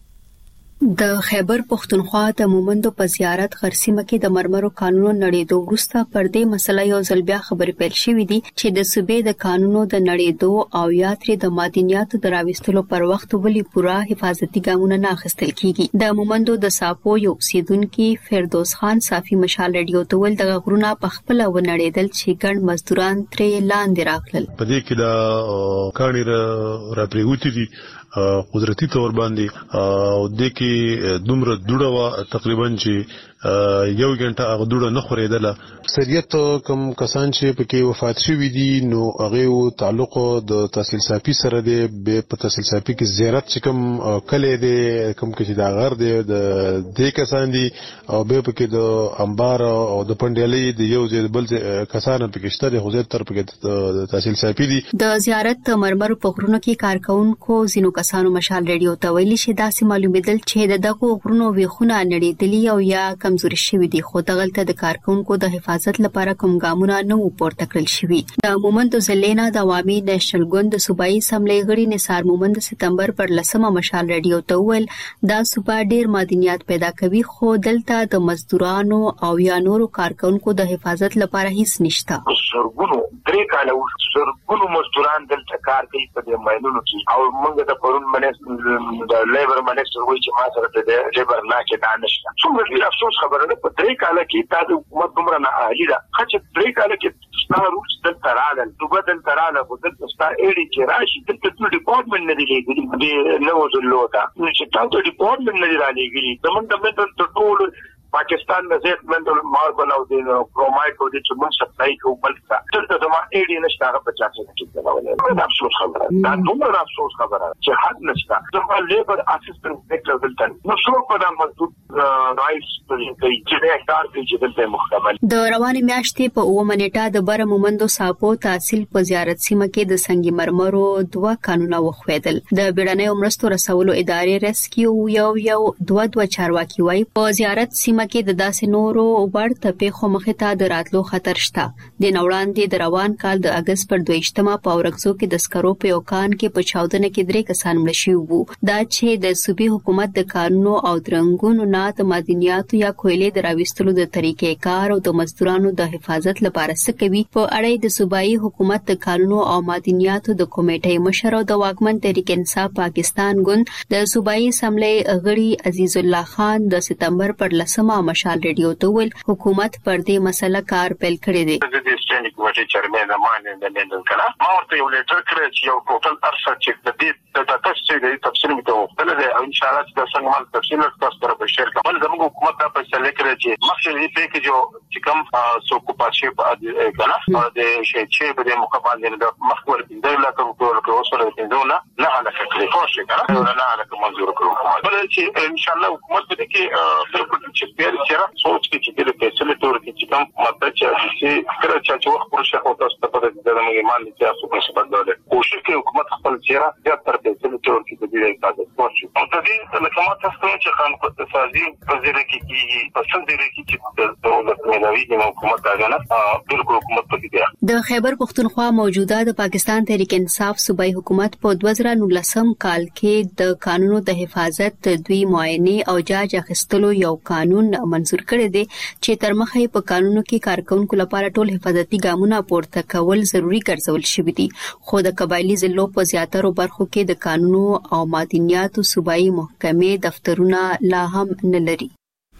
د خیبر پختونخوا د مومندو په زیارت غرسیمه کې د مرمرو قانونو نړیدو وروسته پر دې مسله یو ځل بیا خبرې پیل شوې دي چې د صوبې د قانونو د نړیدو او یاتري د معدنیاتو د راوستلو پر وخت ولې پوره حفاظتي ګامونه نه اخیستل کیږي د مومندو د ساپو یو سیدونکو فردوس خان صافي مشال رادیو ته ول د غرونه په خپل و نړیدل چې ګڼ مزدوران ترې لاندې راغلل په دې کې دا کاڼي را پریوتی دي قدرتي تور باندې او د کې دومره دوړه تقریبا چې یو غنټه هغه دوړه نه خورېدله سریت کوم کسان چې پکې وفات شوي دي نو هغه تعلق د تحصیل صافي سره دی به په تحصیل صافي کې زیارت چې کوم کله دی کوم کې دا غر دی د دې کسان دي او به پکې د انبار او د پندېلې د یو ځای بل کسان پکې شته خو زه تر پکې د تحصیل صافي دي د زیارت مرمرو په غرونو کې کارکونکو زینو کسانو مشال رادیو ته ویلي چې داسې معلومېدل چې دغه غرونو ویخونه نړیدلي او یا کمزوري شوي دي خو دغلته د کارکونکو د حفاظت لپاره کوم ګامونه نه پورته کړل شوي د مومندو زلینا د عوامي نېشنل ګوند د صوبایي اسمبلی غړي نثار مومند سپتمبر پر 10 مشال رادیو ته ویل دا صوبا ډیر معدنیات پیدا کوي خو دلته د مزدورانو او یا نورو کارکونکو د حفاظت لپاره هیڅ نشته سرګونو درې کاله سرګونو مزدوران دلته کار کوي په دې ماینونو کې او موږ د پرون منیسټر د لیبر منیسټر وایي چې ما سره د لیبر لا کې دا نشته څومره ډیر افسوس خبره ده په درې کاله کې تاسو حکومت دومره نه اهلي ده چې درې کاله کې ستاسو روټ دلته راغل دوه دلته راغله خو دلته ستاسو ایډي چې راشي دلته ټول ډپارټمنټ نه دی لګیږي د نو ځلو ته چې تاسو ډپارټمنټ نه دی راځي زمونږ د ټول پاکستان د زیات منډل ماربل او د کرومایټ او د چمن سپلای کو بلکې ترته د ما ایډي نشته هغه 50 کې دا افسوس خبره دا دومره افسوس خبره چې حد نشته زما لیبر اسسټنټ ډایریکټر دلته نو څو په دغه مزدور رائټس په چې کار کوي چې دلته مخکمل د رواني میاشتې په 9 منېټه د بر مومندو ساپو تحصیل په زیارت سیمه کې د سنگي مرمرو 2 قانونا وخویدل د بیړنۍ مرستو رسولو ادارې ریسکیو یو 2 چارواکي وای په زیارت سیمه کې د داسې نورو ورته پیښو مخه ته د راتلو خطر شته د نوړاندې د روان کال د اگست پر 2مه په ورغزو کې د سکرو په یو کان کې په چاودنه کې 3 کسان مړ شوي وو دا چې د صوبې حکومت د قانونو او درنګونو نه د معدنیاتو یا کویلې د راوستلو د طریقې کار او د مزدورانو د حفاظت لپاره څه کوي په اړه د صوبایي حکومت د قانونو او معدنیاتو د کمیټې مشر او د واکمن تحریک انصاف پاکستان ګوند د صوبایي اسمبلی غړي عزیز الله خان د سپتمبر پر 10 مشال رادیو ته ول حکومت پر دې مسله کار پیل کړی دی د سټینډ کمیټې چیرمن مانه د لندن کړه ما ورته یو لیټر کړی چې یو ټوټل ارسل چې د دې د تاسو د تفصیل متوقع ده او ان شاء الله د څنګه مال تفصیل تاسو سره به شیر کوم زموږ حکومت دا فیصله کړی چې مخکې دې په کې چې کوم سو کوپاشي په کنه د شي چې په دې مقابل د مخور د لا کوم ټول اوسره د نه هغه کړی کوشش کړه نه هغه منظور کړو بل چې ان شاء الله حکومت دې کې د چې چیرې سوچ کې چې د فیصله تور کې چې کوم ماده چې کله چې وخت پرشه او تاسو ته په دې د ایمان چې تاسو په څه بدلول کوشش کوي حکومت خپل چیرې د تر فیصله تور کې د دې اجازه ورکړي او د دې لکه تاسو چې خان اقتصادي وزیر کې په څه دې کې چې د دولت ملوي د حکومت داغنه بالکل حکومت په دې د خیبر پختونخوا موجوده د پاکستان تحریک انصاف صوبایي حکومت په 2019 کال کې د قانونو د حفاظت دوی معاینه او جاج اخیستلو یو قانون منظور کړی دی چې تر مخه په قانونو کې کارکونکو لپاره ټول حفاظتي ګامونه پورته کول ضروری ګرځول شوی دي خو د قبایلی ضلعو په زیاتره برخو کې د قانونو او معدنیاتو صوبایي محکمې دفترونه لا هم نه لري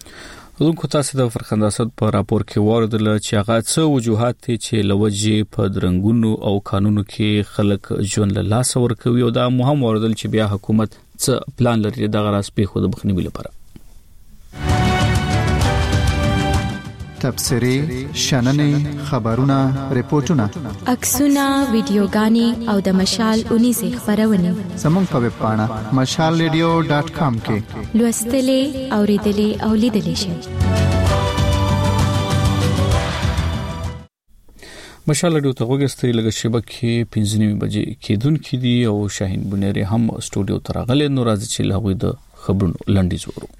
دغه تاسو د فرخنداست په راپور کې وردل چې هغه څه وجوهات چې لوجې په درنګونو او قانونو کې خلک ژوند له لاس ورکوي او دا مهم وردل چې بیا حکومت څه پلان لري د غراس په خود بخنی لپاره تبصرې شننې خبرونه ریپورتونه عکسونه ویډیوګانې او د مشال 19 خبرونه زموږ په ویب پاڼه mashalradio.com کې لوستلې اوریدلې او لیدلې شئ. مشال راډیو ته وګورئ لږه شبکې 15 بجې کېدونکې دي او شاهین بنيري هم سټوډیو ته راغلي نو راځي چې لغوي د خبرونو لنډیز ورو.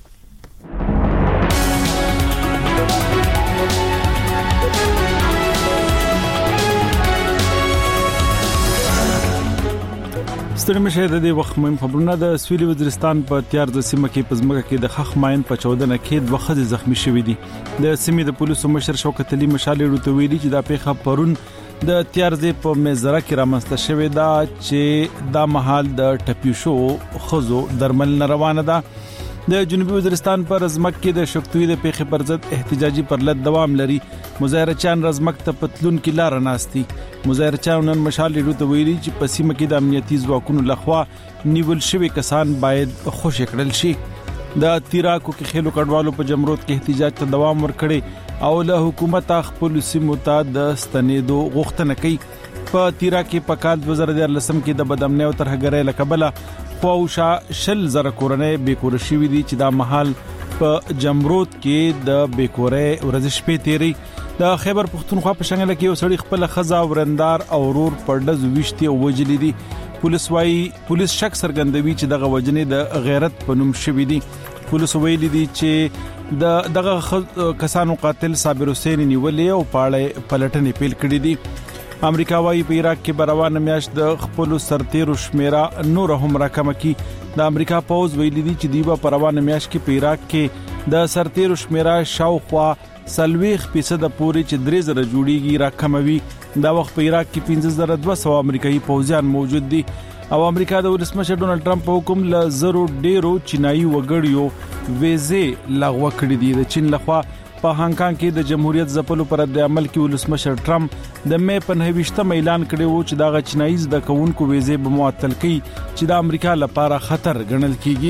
ستړي مشه د وخت مهم خبرونه د سویلي وزیرستان په تیار د سیمه کې پزماکه کې د خخ ماین په 14 کې دوه خځې زخمی شوې دي. د سیمې د پولیسو مشر شوکت علي مشالې ورته ویلي چې دا پیښه پرون د تیارځې په مزره کې رامنځته شوې ده چې دا مهال د ټپیشو خزو درمل روانه ده. د جنوبي وزیرستان پر ازمک کې د شکتوی د پیښې پر ضد احتجاجي پرلط دوام لري. مظاهرچیان رزمک ته پتلون کې لار ناشتي. مظاهرچیان نن مشال لري ویلي چې په سیمه کې د امنیتي ځواکونو لخوا نیول شوی کسان باید خوشی کړل شي. د تیراکو کې خېلو کډوالو په جمرود کې احتجاج ته دوام ورکړي او له حکومت خپل سیمو ته د ستنېدو غوښتنه کوي. په تیرا کې په کال 2013 کې د بدامنۍ او ترهګرۍ لکبله خواوشا شل زره کورنۍ بیکور شوې دي چې دا محل په جمرود کې د بیکورې ورځ شپې تیری. د خیبر پختونخوا په شنګل کې یو سړی خپل خزا ورندار او ورور پردز وشتي او وجلې دي. پولیس شک سرګندوي چې دغه وجنې د غیرت په نوم شوې دي. پولیس ویلي دي چې دغه کسانو قاتل صابر حسین نیولې او پاړې پلټنې پیل کړې دي. امریکا وايي په عراق کې بروانه میاشت د خپل سرتیرو شمیره نور هم راکمه کی. د امریکا پوز ویلي دي چې دیبا پروانه میاشت کې په عراق کې د سرتیرو شمیره شاوخوا 40% پورې چې 3000 جوړیږي راکموي. دا وخت په عراق کې 15200 امریکایي پوځیان موجود دي او امریکا د ولسمشر ډونالد ټرمپ په حکم له زرو ډیرو چینایي وګړیو ویزه لغوه کړې دي. د چین لخوا په هانګ کانګ کې د جمهوریت ځپلو پر د عمل کې ولسمشر ټرمپ د مې په 29 اعلان کړی و چې دا چینایي د کوونکو ویزه به معطل کړي چې د امریکا لپاره خطر ګڼل کیږي.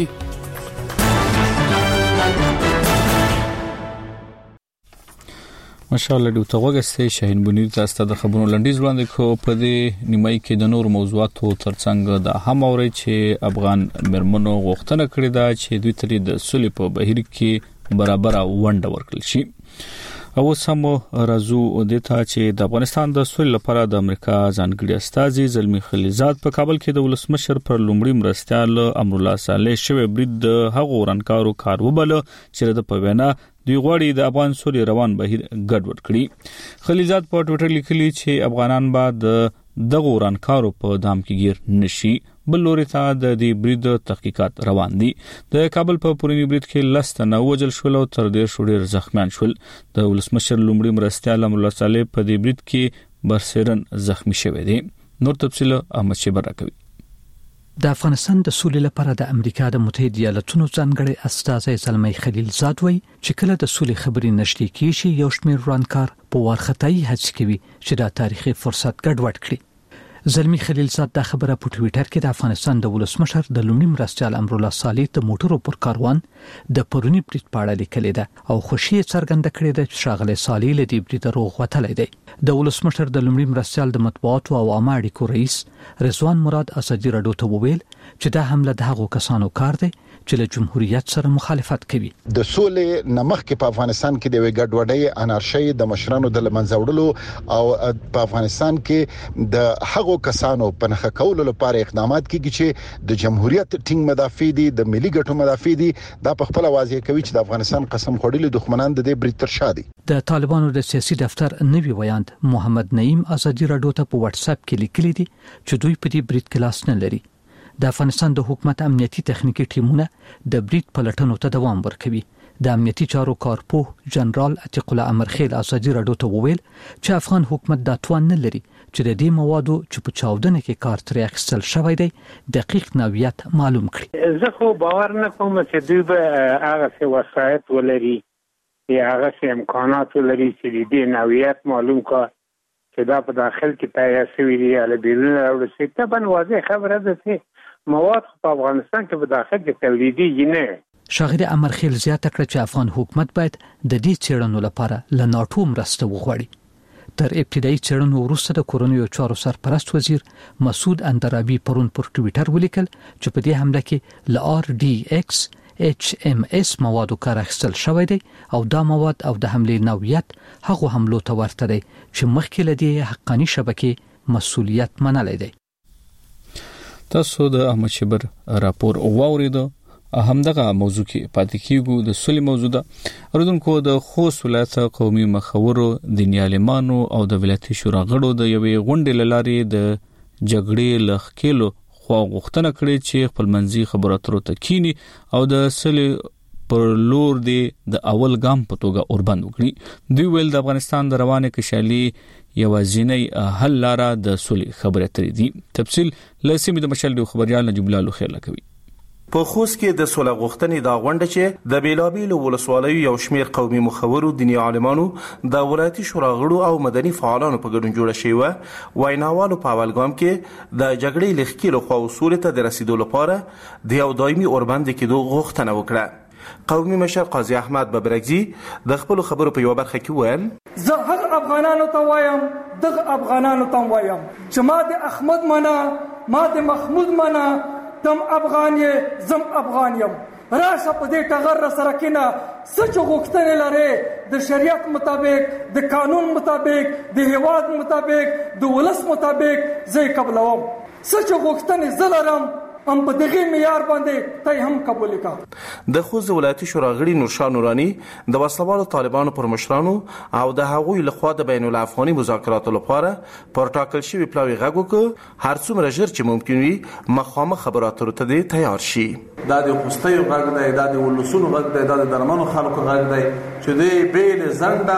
ماشاءالله د توګه شاهین بنيري تاسو ته د خبرونو لنډیز وړاندې کو. په دې نیمای کې د نور موضوعاتو ترڅنګ د هم اوري چې افغان مرمنو غوښتنه کړې ده چې دوی ترې د صلح په بهیر کې برابر ونډه ورکړل شي. او سم رازو د ته چې د افغانستان د صلح لپاره د امریکا ځانګړي استازي زلمی خلیزات په کابل کې د ولسمشر پر لومړي مرستيال امرالله صالح شوی برید د هغو رانکارو کار وبله چې د پوینا دوی غواړي د افغان صلح روان بهیر ګډوډ کړي. خلیزات په ټویټر لیکلي چې افغانان به دغه رانکارو په دام کې گیر نشي. بل لوري ته د دې برید تحقیقات روان دي. د کابل په پورینی برید کې لستنه وجل شول او تر دې شوډیر زخمیان شول. د ولسمشر لومړي مرستيال امرالله صالح په دې برید کې برسرن زخمی شوی دی. نور تفصیل احمد شیبر راکوي. د افغانستان د سولې لپاره د امریکا د متحده ایالاتونو ځانګړي استازي زلمی خلیلزاد وایي چې کله د سولې خبرې نشته کیږي یو شمېر رانکار په وارخطایي هڅه کوي چې دا تاریخي فرصت ګډوډ کړي. زلمی خلیلزاد دا خبره په ټویټر کې د افغانستان د ولسمشر د لومړي مرستيال امرالله صالح د موټرو پر کاروان د پرونی برید په اړه لیکلې ده او خوشی څرګنده کړې ده چې شاغله صالح له دې برید روغ وتلې ده. د ولسمشر د لومړي مرستيال د مطبوعاتو او عامه اړیکو رئیس رضوان مراد اسدی راډیو ته وویل چې دا حمله د هغو کسانو کار دی چې له جمهوریت سره مخالفت کوي. د سولې نمخ کې په افغانستان کې د ګډوډۍ انارشي د مشرانو د لمنځوړلو او په افغانستان کې د هغو کسانو په نخښه کولو لپاره اقدامات کیږي چې د جمهوریت ټینګ مدافع دي د ملي ګټو مدافع دي. دا په خپل واضح کوي چې د افغانستان قسم خوړلي دښمنان د دې برید تر شا دي. د طالبانو د سیاسي دفتر نوی ویاند محمد نعیم اسدی راډیو ته په واتس اپ کې لیکلي دي چې دوی په دې برید کې لاس نه لري. د افغانستان د حکومت امنیتي تخنیکی ټیمونه د برید پلټنو ته دوام ورکوي. د امنیتي چارو کارپوه جنرال عتیق الله امرخیل اسدی راډیو ته وویل چې افغان حکومت د توان نه لري چې د دې موادو چې په چاودنه کې کار ترې اخیستل شوی دی دقیق نوعیت معلوم کړي. زه خو باور نه کوم چې دوی به هغه څه وسایط ولري یا هغه څه امکانات ولري چې دې نوعیت معلوم کړي چې دا په داخل کې تیار شوی دی یا بیرون راوړل شي. طبعا واضح خبره ده چې مواد په افغانستان کې په داخل کې تولیدي نه ښاغلي امرخیل زیاته کړه چې افغان حکومت باید د دې څېړنو لپاره له ناټو مرسته وغواړي. تر ابتدایي څېړنو وروسته د کورنیو چارو سرپرست وزیر مسعود اندرابي پرون پر ټویټر ولیکل چې په دې حمله کې ل RDX HMS موادو کار اخیستل شوی دی او دا مواد او د حملې نوعیت هغه حملو ته ورته دی چې مخکې له دې حقاني شبکې مسؤلیت منلی دی. تاسو د احمد شبر راپور واوریدو. همدغه موضوع کې پاتې کیږو. د سولې موضوع ده اردوونکو د خوست ولایت قومي مخورو دیني عالمانو او د ولایتي شورا غړو د یوې غونډې لارې د جګړې لخکېلو خو غوښتنه کړې چې خپلمنځي خبرو اترو ته کینی او د سولې پر لور د اول ګام په توګه اوربند وکړي. دوی ویل د افغانستان د روانه کشالي یوازینی حل لاره د سولې خبرې اترې دي. تفصیل لسیمه د مشال د خبريال نجیب الله خیر لکوي. په خوست کې د سولې غوښتنې دا غونډه چې د بیلابیلو ولسوالیو یو شمېر قومي مخورو دیني عالمانو د ولایتي شورا غړو او مدني فعالانو په ګډون جوړه شوې و. ویناوالو په اول ګام کې د جګړې لخکېلو خو اصول ته د رسیدو لپاره د یو دایمي اوربند کېدو غوښتنه وکړه. قومي مشر قاضي احمد ببرګزي د خپل خبرو په یو برخه کې ویل زه هغه افغانانو ته وایم دغه افغانانو ته وایم چې ما د احمد منا ما د محمود منا تم افغان یې زم افغان یم راشه په دې ټغر سره کینه سچ غوښتنې لري د شریعت مطابق د قانون مطابق د هیواد مطابق د ولس مطابق زه قبلوم سچ غوښتنې زلرم هم په دغه معیار باندې ته هم قبول کا. د خوست ولایتي شورا غړي نورشاه نورانی د وسلوالو طالبانو پر مشرانو او د هغوی لخوا د بین الافغاني مذاکراتو لپاره پر ټاکل شوی پلاوی غږ وکړ هر څومره ژر چې ممکن وي مخامخ خبراتو ته تیار شي. دا د خوستي غږ دی، دا د ولسونو غږ دی، دا د درمنو خلکو غږ دی چې د بیل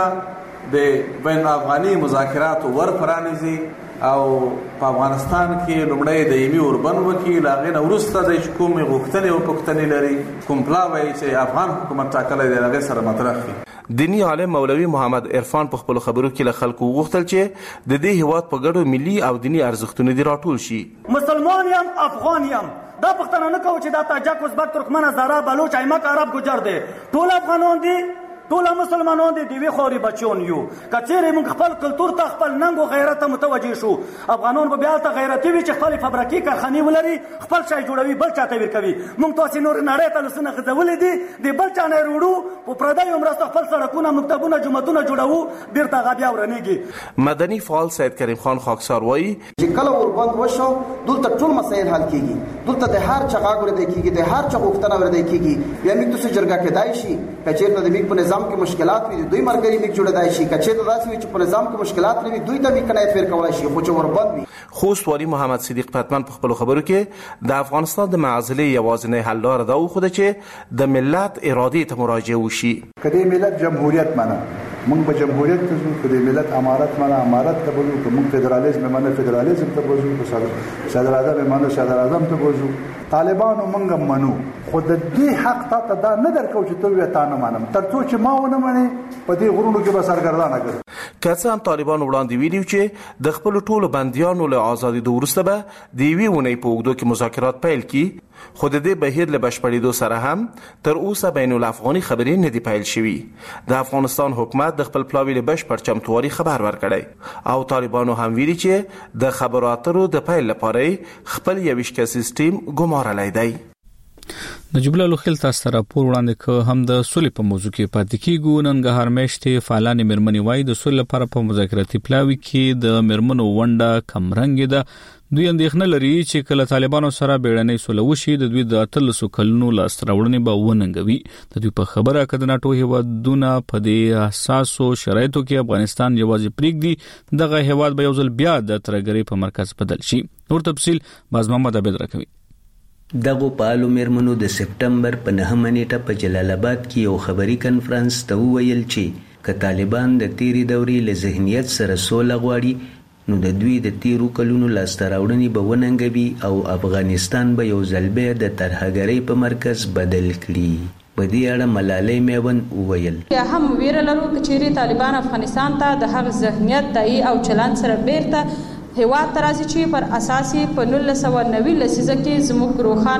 زنده د بین الافغاني مذاکراتو ور پرانیزي او په افغانستان کې لومړی د ایمی اوربن وکیل هغه نه ورسته د کوم غوښتنې او پوښتنې لري کوم پلاوی چې افغان حکومت ټاکلی دی هغه سره مطرح کړي. دینی عالم مولوی محمد عرفان په خپل خبرو کې له خلکو وغوښتل چې د دې هیواد په ګډو ملي او دینی ارزښتونو دی راټول شي. مسلمان یم افغان یم دا پښتنه نه کوي چې دا تاجک ازبک ترکمن هزاره بلوچ ایمک عرب ګجر دي ټول افغانان دي ټول مسلمانان دي دوی خوري بچون یو کچېره موږ خپل کلچر ته خپل ننګ او غیرت متوجي شو. افغانان به بیا ته غیرتي وي چې خپل فابریکې کارخانه ولري خپل شای جوړوي بل چاته ورکوي. موږ تاسو نور نړۍ ته لسنه غځولې دي د بل چا نه وروړو په پردای عمرسته خپل سړکونه مکتبونه جمعتونه جوړو بیرته غبیا ورنيږي. مدني فعال سید کریم خان خاکسار وایي چې کله وربند وشو دلته ټول مسایل حل کیږي دلته د هر چا غاګور دی کیږي د هر چا غوښتنه ور دی کیږي بیا موږ تاسو جرګه کېدای شي کچېرته د موږ په نظام کې مشکلات وي دوی مرګري میک جوړدای شي کچېرته داسې وي چې په نظام کې مشکلات نه وي دوی ته میک نه فیر کولای شي خو چې وربند وي. خوست والی محمد صدیق پتمن په خپل خبرو کې د افغانستان د معزله یوازینی حل لار دا وخت چې د ملت اراده ته مراجعه وشي. کله ملت جمهوریت معنا موږ به جمهوریت ته ځو کله ملت امارت معنا امارت ته وځو که موږ فدرالیزم معنا فدرالیزم ته وځو صدر اعظم معنا صدر اعظم ته وځو طالبانو موږ منو خو د دې حق ته دا نه درکو چې ته وې تا نه منم ترڅو چې ما ونه منې په دې غرونو کې به سرګردانه کړ. که څه هم طالبانو وړاندې ویلي چې د خپل ټولو بندیانو له ازادي د وروسته به د یوې ونې په اوږدو کې مذاکرات پیل کړي خو د دې بهیر له بشپړېدو سره هم تر اوسه بین الافغاني خبرې نه دي پیل شوي. د افغانستان حکومت د خپل پلاوي له بشپړ چمتووالي خبر ورکړی او طالبانو هم ویلي چې د خبرو اترو د پیل لپاره خپل یویشکه سیستم ګمارلی دی. نجیب الله خیل تاسو راپور وړاندې ک هم د سولې په موضوع کې پاتې کیږو. ننګرهار میشتې فعالان مرمنې وای د سولې لپاره په مذاکراتي پلاوي کې د مرمنو ونډه کم رنګ ده. دوی اندېښنه لري چې کله طالبانو سره بیړنۍ سوله وشي د دوی د 13 کلونو لاستراوړنې به وننګوي. د دوی په خبره کده ناټو هیوادونه په دې اساسو شرایطو کې افغانستان یوازې پریږدي دغه هیواد به یو ځل بیا د ترګری په مرکز بدل شي. نور تفصیل باز محمد عبد راکوي. دغه پالو میرمنو د سپټمبر په 9 نیټه په جلال آباد کې یو خبري کنفرانس ته ویل چې ک طالبان د تیری دورې له ذهنیت سره سوله غواړي نو د دوی د تیرو کلونو لاستراوړنې به وننګوي او افغانستان به یو ځل بیا د ترهګرۍ په مرکز بدل کړي. په دې اړه ملالۍ میون وویل هم ویره لرو چې طالبان افغانستان ته د هغه ذهنیت دای او چلند سره بیرته هیواد ترازی چې پر اساسي په 1990 لسیزه کې زموږ روخانه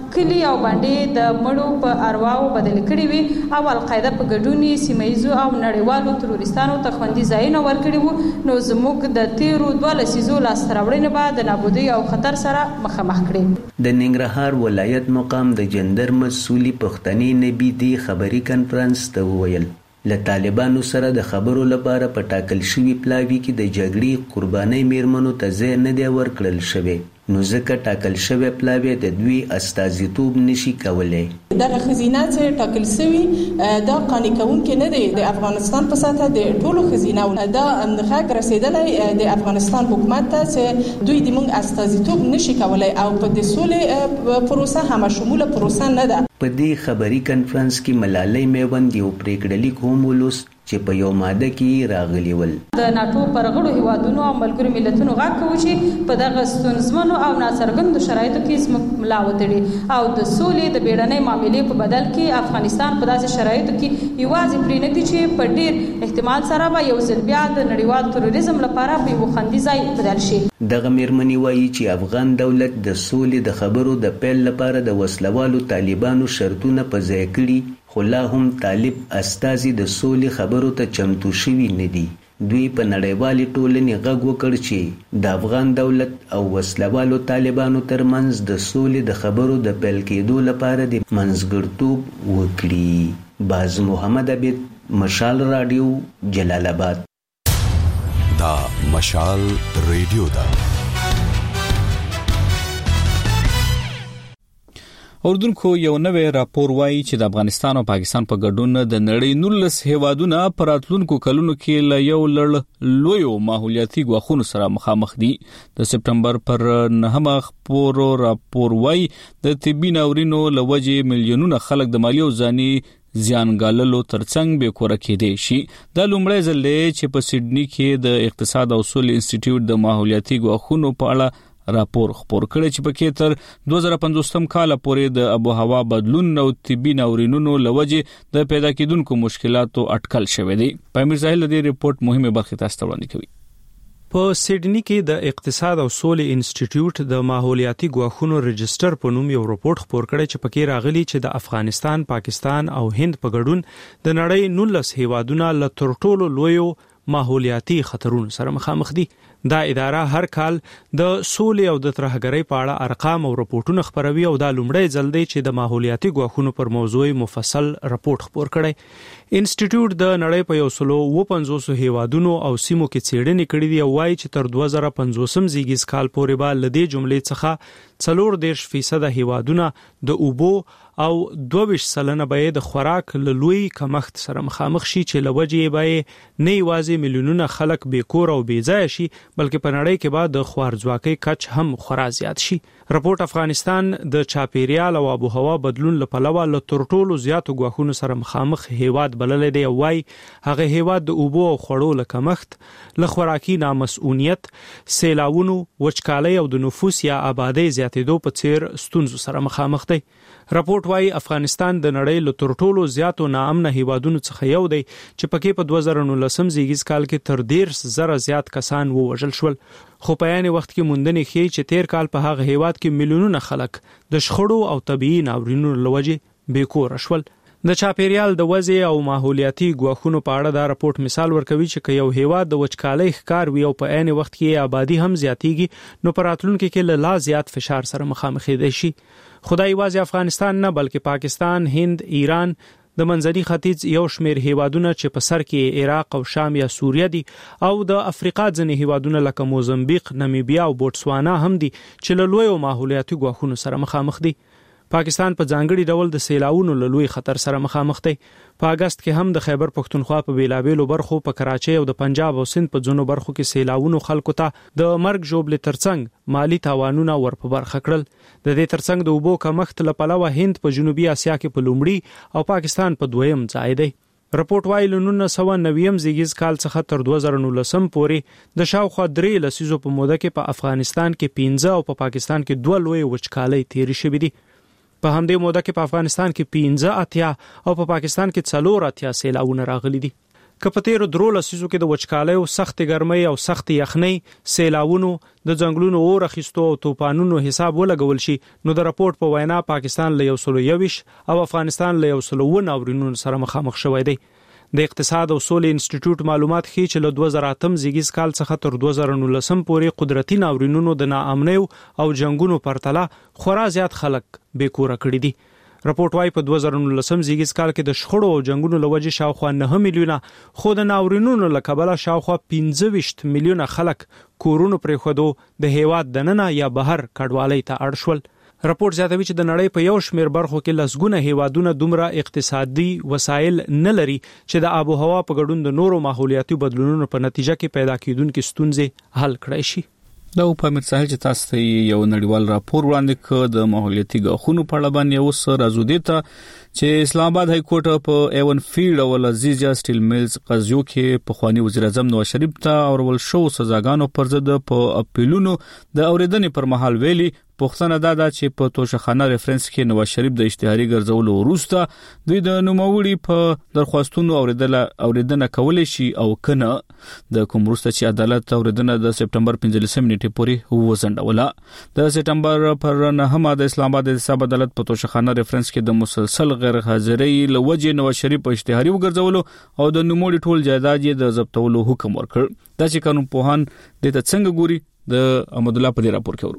کلی او باندې د مړو په ارواو بدل کړي وي او القاعده په ګډونی سیمایزو او نړیوالو تروریستانو ته خوندي ځایونه ورکړي وو نو زموږ د تیرو 2 لسیزو لاستراوړنې به د نابودۍ او خطر سره مخامخ کړي. د ننګرهار ولایت مقام د جندرمه سولي پښتني نبی دی خبري کانفرنس ته وویل له طالبانو سره د خبرو لپاره په ټاکل شوي پلاوي کې د جګړې قربانۍ میرمنو ته ځای نه دی ورکړل شوی نو ځکه ټاکل شوی پلاوی د دوی استازیتوب نشي کولای. دغه خزینه چې ټاکل شوی دا قانع کوونکی نه دی د افغانستان په ساته د ټولو خزینه دا غږ رسیدلی د افغانستان حکومت ته چې دوی د موږ استازیتوب نشي کولای او په د سولې پروسه هم شموله پروسه نه ده. په دې خبري کانفرنس کې ملالۍ میوند یو پریکړه کوم ولوس چې په یو ماده کې راغلی ول. د ناتو پرغړو هیوادونو او ملګرو ملتونو غږ کوي چې په دغه ستونزمنو او ناڅرګندو شرایطو کې زموږ ملا وتړي او د سولې د بیړنۍ معاملې په بدل کې افغانستان په داسې شرایطو کې یوازې پرېنږدي چې په ډیر احتمال سره به یو ځل بیا د نړیوال تروریزم لپاره په یو خندي ځای بدل شي. دغه میرمنې وایي چې افغان دولت د سولې د خبرو د پیل لپاره د وسلوالو طالبانو شرطونه په ځای کړي خو لا هم طالب استازي د سولې خبرو ته چمتو شوي نه دي. دوی په نړیوالې ټولنې غږ وکړ چې د افغان دولت او وسلوالو طالبانو ترمنځ د سولې د خبرو د پیل کېدو لپاره د منځګړتوب وکړي. باز محمد عبید، مشال رادیو، جلال آباد. دا مشال ریډیو ده. اردوونکو یو نوې راپور وایي چې د افغانستان او پاکستان په ګډون د نړۍ 19 هیوادونه پر راتلونکو کلونو کې له یو لویو ماحولیاتي ګواښونو سره مخامخ دي. د سپټمبر پر 9 خبرو راپور وایي د طبي ناورینو له وجې میلیونونه خلک د مالی او ځاني زیانګاللو ترڅنګ به کور کېدي شي. د لومړی ځل چې په سیډني کې د اقتصاد او سولې انسټیټیوټ د ماحولیاتي ګواښونو په اړه راپور خپور کړی چې پکې تر 2050 کال پورې د ابو هوا بدلون او طبي ناورینونو لوجې د پیدا کېدونکو مشکلاتو اټکل شوې دي. پامیر زاهل د ریپورت مهمه برخه تاسو ته وړاندې کوي. په سیډني کې د اقتصاد او سولې انسټیټیوټ د ماحولیاتي ګواښونو رجستر په نوم یو راپور خپور کړی چې پکې راغلي چې د افغانستان، پاکستان او هند په ګډون د نړۍ 19 هیوادونه له تر ټولو لویو ماحولیاتي خطرونو سره مخامخ دي. دا اداره هر کال د سولې او د ترهګرۍ په اړه ارقام او راپورټونه خپروي او دا لومړی ځل دی چې د ماحولیاتي ګواښونو پر موضوع مفصل راپورټ خپور کړی. انسټیټیوټ د نړۍ په 150 هیوادونو او سیمو کې څېړنې کړې دي او وایي چې تر 2050 زیږیز کال پورې به له دې جملې څخه 40% هیوادونه د اوبو او 22% به د خوراک له لوی کمښت سره مخامخ شي چې لوجې به نه یوازې میلیونونه خلک بې کور او بې ځای شي بلکې په نړۍ کې به د خوارځواکۍ کچ هم خورا زیات شي. راپورټ افغانستان د چاپیریال او آب و هوا بدلون له پلوه له تر ټولو زیاتو ګواښونو سره مخامخ هیواد بللی دی او وايي هغه هیواد د اوبو او خوړو له کمښت، له خوراکي نامسؤلیت، سیلاوونو، وچکالۍ او د نفوس یا آبادۍ زیاتېدو په څیر ستونزو سره مخامخ دی. راپورټ وايي افغانستان د نړۍ له تر ټولو زیاتو ناامنه هیوادونو څخه یو دی چې پکې په 2019 زیږیز کال کې تر 10,000 زیات کسان ووژل شول. خو په یاني وخت کې موندنې ښیي چې تیر کال په هغه هیواد کې میلیونونه خلک د شخړو او طبيعي ناورینونو له وجې بې کوره شول. د چاپیریال د وضع او ماحولیاتي ګواښونو په اړه دا راپورټ مثال ورکوي چې که یو هیواد د وچکالۍ ښکار وي او په عین وخت کې آبادی هم زیاتیږي نو په راتلونکي کې لا زیات فشار سره مخامخ کېدای شي. خدای یوازې افغانستان نه بلکې پاکستان، هند، ایران، د منځني ختیځ یو شمیر هیوادونه چې په سر کې عراق او شام یا سوریه دي او د افریقا ځینې هیوادونه لکه موزمبیق، نامیبیا او بوتسوانا هم دي چې له لویو ماحولیاتي ګواښونو سره مخامخ دي. پاکستان په ځانګړي ډول د سیلاوونو له لوی خطر سره مخامخ دی. په اگست کې هم د خیبر پښتونخوا په بیلابېلو برخو په کراچۍ او د پنجاب او سند په ځینو برخو کې سیلاوونو خلکو ته د مرګ ژوبلې ترڅنګ مالی تاوانونه ورپه برخه کړل. د دې ترڅنګ د اوبو کمښت له پلوه هند په جنوبي اسیا کې په لومړي او پاکستان په دویم ځای دی. راپورټ وايي له 1990 زیږیز کال څخه تر 2019 پورې د شاوخوا 3 لسیزو په موده کې په افغانستان کې 15 او په پاکستان کې 2 لوی وچکالۍ تیرې شوې دي. په همدې موده کې په افغانستان کې 15 او په پاکستان کې 4 سیلاوونه راغلي دي. کپتیر درو لسیزو کې د وچکالۍ او سخت ګرمۍ او سخت یخنۍ سیلاونو د ځنګلونو اور اخیستو او طوفانونو حساب ولګول شي نو د راپورټ په وینا پاکستان له 121 او افغانستان له 109 ناورینونو سره مخامخ شوی دی. د اقتصاد او سولې انسټیټیوټ معلومات ښیي چې له 2008 زیږیز کال څخه تر 2019 پورې قدرتي ناورینونو د ناامنیو او جنگونو پرتله خورا زیات خلک بیکوره کړي دي. راپورټ وايي په 2019 زیږیز کال کې د شخړو او جنگونو لوجه شاوخوا 9 میلیونه خو د ناورینونو له کبله شاوخوا 25 میلیونه خلک کورونو پرې خودو د هیواد دننه یا بهر کډوالۍ ته اړ شول. راپورټ زیاتوي چې د نړۍ په یو شمېر برخو کې لسګونه هیوادونه دومره اقتصادي وسایل نه لري چې د آب او هوا په ګډون د نورو ماحولیاتي بدلونونو په نتیجه کې پیدا کیدونکې ستونزې حل کړای شي. دا په امیر ساحل چې تاسو ته یو نړیوال راپور وړاندې کړ د ماحولیاتي غاښونو په اړه باندې اوس راځو دیته چې اسلام آباد های کورټ په ایون فیلډ او لزیزیا سټیل میلز قضیو کې په خواني وزیر اعظم نواز شریف ته اورول شو سزاګانو پر ضد په اپیلونو د اوریدنې پر مهال ویلي پوښتنه دا ده چې په توشخانه ریفرنس کې نواز شریف د اشتهاري ګرځولو وروسته دوی د نوموړي په درخواستونو اوریدنه کولای شي او کنه د کوم وروسته چې عدالت اوریدنه د سپټمبر 15 نیټې پورې وځنډوله. د سپټمبر پر 9 د اسلام آباد حساب عدالت په توشخانه ریفرنس کې د مسلسل غیر حاضرۍ لوجه نواز شریف په اشتهاري وګرځولو او د نوموړي ټول جایداد یې د ضبطولو حکم ورکړ. دا چې قانون پوهان د څنګه ګوري د احمد الله په راپور کې ورو.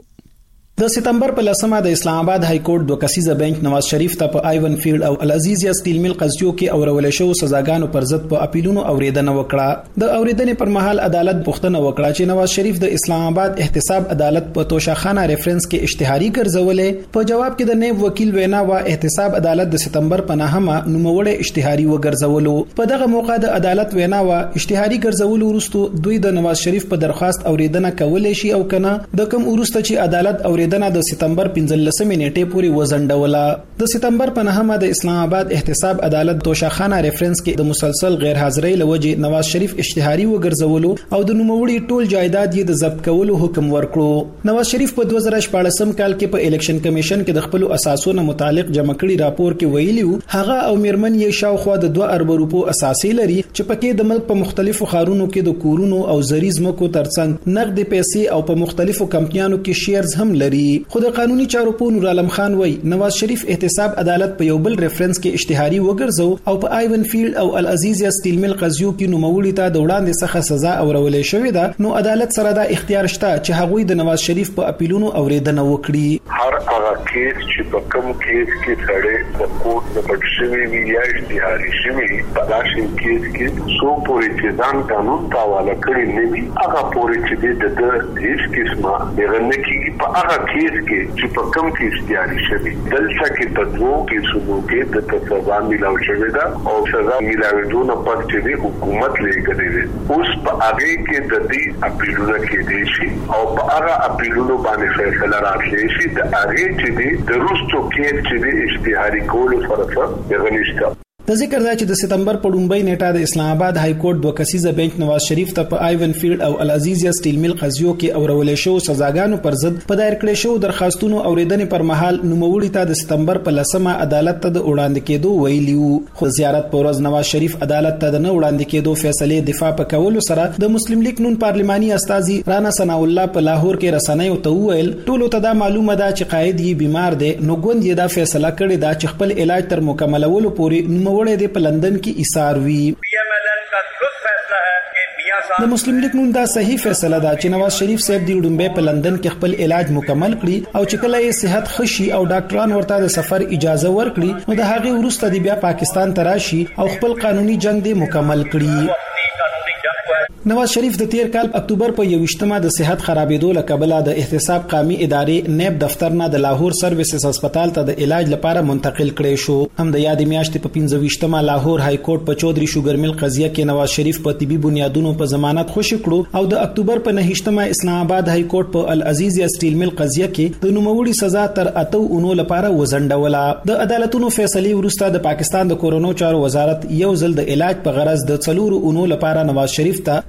د سپتمبر په 10 د اسلام آباد های کورټ دوه کسیزه بنچ نواز شریف ته په ایون فیلډ او العزیزیا سټیل میل قضیو کې اورول شو سزاګانو پر ضد په اپیلونو اوریدنه وکړه. د اوریدنې پر مهال عدالت پوښتنه وکړه چې نواز شریف د اسلام آباد احتساب عدالت په توشخانه ریفرنس کې اشتهاري ګرځولې. په جواب کې د نیب وکیل وینا وا احتساب عدالت د سپتمبر په 9 نوموړی اشتهاري وګرځولو. په دغه موقع د عدالت وینا وا اشتهاري ګرځولو وروسته دوی د نواز شریف په درخواست اوریدنه کولای شي او کنه د کوم وروسته چې عدالت اوریدنه د سپتمبر 15 نیټې پورې وزنډوله. د سپتمبر په 9 د اسلام آباد احتساب عدالت توشخانه ریفرنس کې د مسلسل غیر حاضرۍ لوجه نواز شریف اشتهاري وګرځولو او د نوموړي ټول جایداد یې د ضبط کولو حکم ورکړو. نواز شریف په 2014 کال کې په الیکشن کمیشن کې د خپل اساسونو متعلق جمع کړي راپور کې ویلیو هغه او میرمن یې شاوخوا د 2 ارب روپو اساسي لري چې پکې د ملک په مختلفو خارونو کې د کورونو او زریز مکو ترڅنګ نقد پیسې او په مختلفو کمپنیانو کې شیرز هم لري. خو د قانوني چارو په نور عالم خان وای نواز شریف احتساب عدالت په یو بل ریفرنس کې اشتهاري وګرځو او په ایون فیلډ او العزیزیا سټیل میل قضیو کې نوموړي ته د وړاندې څخه سزا اورولې شوې ده. نو عدالت سره دا اختیار شته چې هغوی د نواز شریف په اپیلونو اوریدنه وکړي. هر هغه کیس چې په کوم کیس کې سړی د کوټ د پټشوي وی یا اشتهاري شوی په داسې کیس کې سو پورې چې ځان قانون ته حواله کړی نه وي هغه پورې چې د هیڅ قسمه بیرنه کې په هغه کیس کې چې په کوم کې اشتهاري شوی دلته کې په دوه کیسونو کې د سزا ملاوي شوی دا او سزا ملاوي نه پات چې حکومت لګیږي اوس په هغه کې د دې اپیلونه کې دي شي او په هغه اپیلونو باندې فیصله راځي شي د هغه چې د روستو کې چې اشتهاري کول سره څه غنښت. د ذکر دا چې د سپتمبر په 2 نیټه د اسلام آباد های کورټ دوه کسیزه بنچ نواز شریف ته په ایون فیلډ او العزیزیا سټیل میل قضیو کې اورول شو سزاګانو پر ضد په دایر کړی شو درخواستونو اوریدنې پر مهال نوموړي ته د سپتمبر په 10 عدالت ته د وړاندې کېدو ویلیو. خو زیارت پر ورځ نواز شریف عدالت ته د نه وړاندې کېدو فیصله دفاع په کولو سره د مسلم لیگ نون پارلماني استاذي رانا ثنا الله په لاهور کې رسنیو ته وویل ټولو ته دا معلومه ده چې قائد یې بیمار دی نو ګوند یې دا فیصله کړې ده چې خپل علاج تر مکملولو پورې نوموړی دی په لندن کی ایثار وی. د مسلم لیگ نون دا صحیح فیصله ده چې نواز شریف صاحب د ډومبه په لندن کې خپل علاج مکمل کړي او چې کله یې صحت خشي او ډاکټران ورته د سفر اجازه ورکړي نو د هغه وروسته د بیا پاکستان ته راشي او خپل قانوني جنگ دی مکمل کړي. نواز شریف د تیر کال اکتوبر په 21مه د صحت خرابېدو له کبله د احتساب قومي ادارې نیب دفتر نه د لاهور سرویسز هسپتال ته د علاج لپاره منتقل کړي شو. هم د یاد میاشتې په 25مه لاهور های کورټ په چودري شوګر میل قضیه کې نواز شریف په طبي بنیادونو په ضمانت خوشی کړو او د اکتوبر په 9مه اسلام آباد های کورټ په العزیزیا سټیل میل قضیه کې د نوموړي سزا تر 8 اونو لپاره وزنډوله. د عدالتونو فیصله وروسته د پاکستان د کورونو چارو وزارت یو ځل د علاج په غرض د 4 اونو لپاره نواز شریف ته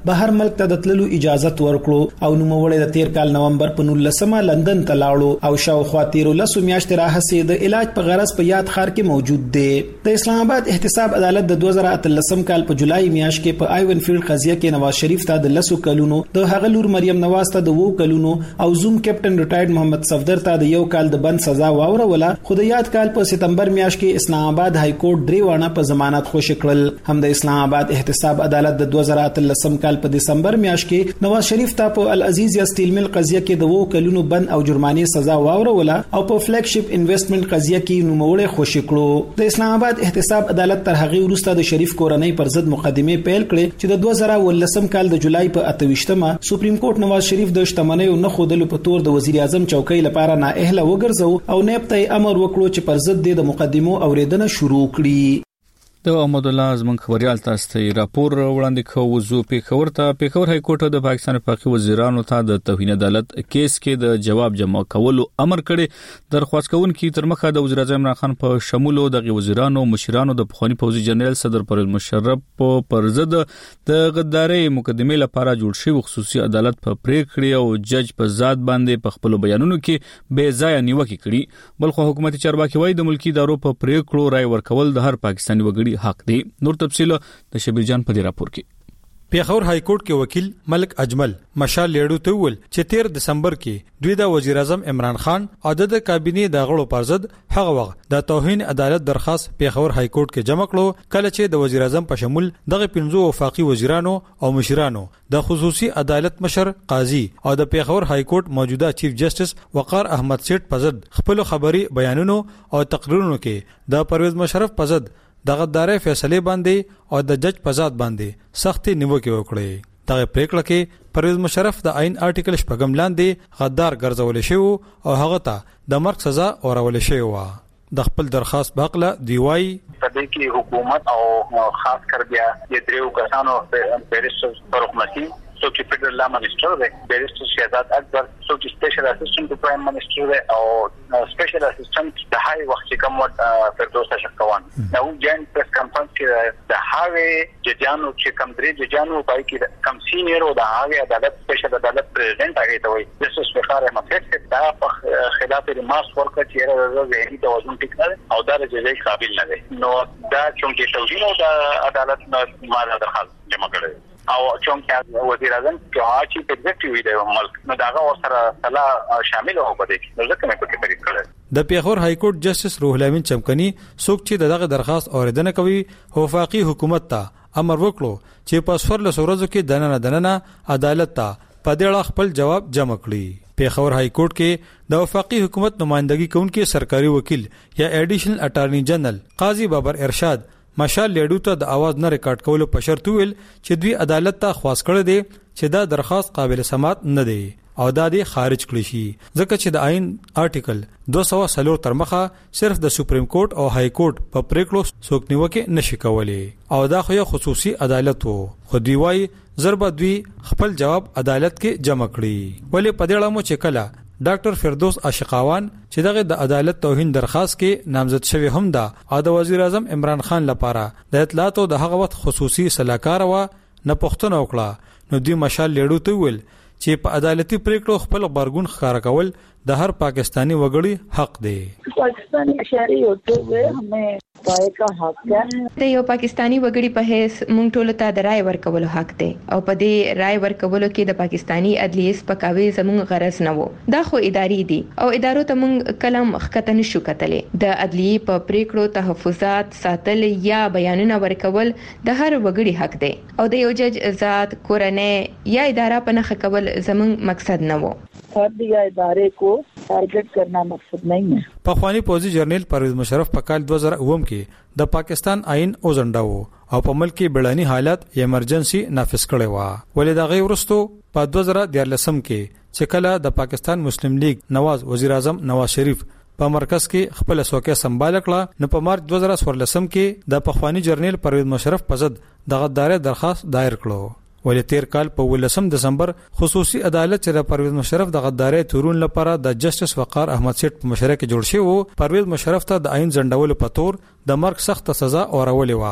بهر ملک ته د تللو اجازه ورکړو او نوموړی د 13 کال نومبر په 19 لندن ته لاړو او شاوخوا 13 میاشتې راهسې د علاج په غرض په یاد ښار کې موجود دی. د اسلام آباد احتساب عدالت د 2013 کال په جولای میاشت کې په آیون فیلډ قضیه کې نواز شریف ته د 10 کلونو د هغه لور مریم نواز ته د 2 کلونو او زوم کیپټن ریټایرډ محمد صفدر ته د 1 کال د بند سزا واوروله. خو د یاد کال په سپتمبر میاشت کې اسلام آباد های کورټ درې وانه په ضمانت خوشی کړل. هم د اسلام آباد احتساب عدالت د 2013 کال په دسمبر میاشت کې نواز شریف ته په العزیز یا سټیل مل قضیه کې د 2 کلونو بند او جرمانه سزا واوروله او په فلیګ شپ انویسټمنټ قضیه کې نوموړی خوشی کړو. د اسلام آباد احتساب عدالت تر هغه وروسته د شریف کورنۍ پر ضد مقدمه پیل کړې چې د 2019 کال د جولای په 28مه سپریم کورټ نواز شریف د شتمنۍ او نه خودلو په تور د وزیر اعظم چوکۍ لپاره نااهله وګرځاو او نیب ته امر وکړو چې پر ضد د مقدمو اوریدنه شروع کړي. د احمد الله زمون خبريال تاسو ته راپور وړاندې کوو. زو پیښور های کورټ د پاکستان فقيه وزیرانو ته د توهین عدالت کیس کې د جواب جمع کولو امر کړي. درخواست کوونکي تر مخه د وزیر اعظم عمران خان په شمول د وزیرانو مشرانو د پخوانی فوجي جنرال صدر پرویز مشرف پر ضد د غداري مقدمه لپاره جوړ شوی خصوصي عدالت په پریکړې او جج په ذات باندې په خپل بیانونو کې بے ځای نیوکه کړي. بلخو حکومت چارواکي وایي د ملکی ادارو په پریکړو رائے ورکول د هر پاکستاني وګړي حق دی. نور تفصیل د شبیر جان په دې راپور کې. پیښور های کورټ کې وکیل ملک اجمل مشال لیډو ته ویل چې 13 دسمبر کې دوی د وزیر اعظم عمران خان او د کابینې د غړو پر ضد هغه وخت د توهین عدالت درخواست پیښور های کورټ کې جمع کړو کله چې د وزیر اعظم په شمول دغه 15 وفاقي وزیرانو او مشرانو د خصوصي عدالت مشر قاضي او د پیښور های کورټ موجوده چیف جسټس وقار احمد سیټ په ضد خپل خبري بیانونو او تقریرونو کې د پرویز مشرف په ضد د غداري فیصله باندې او د جج په ذات باندې سختي نیوکه وکړي. دغه پریکړه کې پرویز مشرف د آئین آرټیکل 8 لاندې غدار ګرځول شو او هغه ته د مرګ سزا اورول شو. د خپل درخواست باقله دیوای په دې کې حکومت او خاص کر بیا د دریو کسانو بیرسټر فاروق مسیح څوک چې فدرال لا منسٹر دی، بیرسټر شهزاد اکبر څوک چې سپیشل اسسټنټ ټو پرایم منسٹر دی او سپیشل اسسټنټ د هاي وخت چې کوم فردوس اشرفوان نو جاین پریس کانفرنس کې د هاوی ججانو چې کوم درې ججانو پای کې کم سینیئر او د هاوی عدالت سپیشل عدالت پریزیدنت هغه ته وایي جسټس فخر احمد سیټ دا په خلاف ریمارک ورکړ چې راځي ذهني توازن ټیک نه او دا د جزای قابل نه دی. نو دا چې توجیه او د عدالت نه ماده درخواست جمع کړي او چې وزیر اعظم چې چیف ایگزیکټیو دی ملک نو داغه ورسره صلاح شامل هو بده نو ځکه مې پکې طریق کړل. د پیښور های کورټ جسټس روح الامین چمکني څوک چې دغه درخواست اوریدنه کوي وفاقي حکومت ته امر وکړو چې په 14 ورځو کې دننه عدالت ته په دې خپل جواب جمع کړي. پیښور های کورټ کې د وفاقي حکومت نمائندګي کوونکي سرکاري وکیل یا ایډیشنل اټارنی جنرال قاضي بابر ارشاد مشال لیډو ته د आवाज نه ریکارډ کولو په شرط ویل چې دوی عدالت ته خواست کړی دی چې دا درخواست قابل سماعت نه دی او دا دې خارج کړی شي ځکه چې د آئین آرټیکل 204 تر مخه صرف د سپریم کورټ او های کورټ په پریکړو څوک نیوکه نشي کولای او دا خو یو خصوصي عدالت وو. خو دی وای ضرب دوی خپل جواب عدالت کې جمع کړي. ولې په دې اړه مو چې کله ډاکټر فردوس عاشقاوان چې دغه د عدالت توهین درخواست کې نامزد شوی هم دا او د وزیر اعظم عمران خان لپاره د اطلاعات او د هغه وخت خصوصي صلاحکار و نه پښتنه وکړه نو دوی مشال لیډو ته ویل چې په عدالتي پریکړو خپل غبرګون ښکارا کول د هر پاکستانی وګړي حق دی. پاکستانی شهري ہوتے ہوئے ہمیں رائے کا حق ہے. د یو پاکستانی وګړي په هیڅ مونږ ټول ته د رائے ورکولو حق دی او په دې رائے ورکولو کې د پاکستانی عدلیه سپکاوي زموږ غرض نه وو. دا خو اداري دي او ادارو ته مونږ کلم خکته نشو کتلې. د عدلیه په پریکړو تحفظات ساتل یا بیانونه ورکول د هر وګړي حق دی او د یو جج ذات کورنۍ یا اداره په نخښه کول زموږ مقصد نه وو. فرد یا ادارے کو ٹارگٹ کرنا مقصد نہیں ہے. پخوانی فوجي جنرال پرویز مشرف په کال 2009 کې د پاکستان آئین اوزنډاو او په ملک کې بیړني حالت یا ایمرجنسي نافذ کړي و. ولې دا غي ورستو په 2013 کې چې کله د پاکستان مسلم لیگ نواز وزیر اعظم نواز شریف په مرکز کې خپل څوکۍ سمبال کړه نو په مارچ 2014 کې د پخوانی جنرال پرویز مشرف په ضد د غداري درخواست دایر کړو. ولې 13 کال په 18 دسمبر خصوصي عدالت چې د پرویز مشرف د غداري تورون لپاره د جسټس وقار احمد سیټ په مشرۍ کې جوړ شوی وو. پرویز مشرف ته د آئین ځنډولو په تور د مرګ سخت سزا اورولې و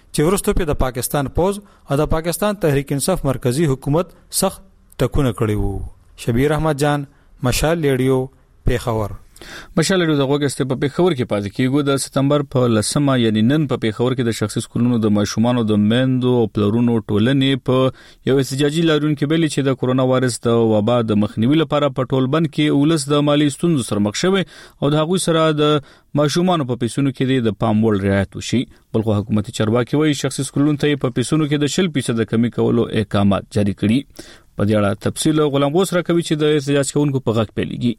چې ورستو په د پاکستان پوز او د پاکستان تحریک انصاف مرکزی حکومت سخت ټکونه کړی وو. شبیر احمد جان، مشال ریډیو، پیښور. مشال ریډیو د غوګسته په پیښور کې پاتې کیږي. د سپتمبر په 10 یعنی نن په پیښور کې د شخصي سکولونو د ماشومانو د میندو او پلرونو ټولنې په یو احتجاجي لاریون کې ویلي چې د کورونا وایرس د وبا د مخنیوي لپاره په ټولبند کې ولس د مالی ستونزو سره مخ شوی او د هغوی سره د ماشومانو په پیسونو کې د پام وړ رعایت وشي. بلخو حکومتي چارواکي وایي شخصي سکولونو ته په پیسونو کې د 10% کمی کولو احکامات جاری کړي. په دې اړه تفصیل غلام غوث راکوي چې د احتجاج کوونکو په غږ پیلېږي.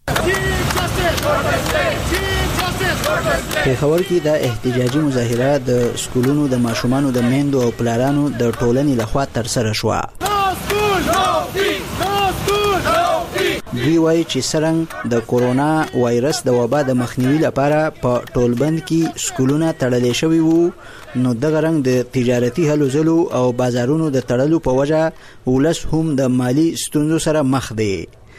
پیښور کې د احتجاجي مظاهره د سکولونو د ماشومانو د میندو او پلارانو د ټولنې لخوا تر سره شوه. دوی وایي چې څرنګه د کورونا وایرس د وبا د مخنیوي لپاره په ټولبند کې سکولونه تړلې شوي وو، نو دغه رنګ د تجارتي هلو ځلو او بازارونو د تړلو په وجه ولس هم د مالی ستونزو سره مخ دی.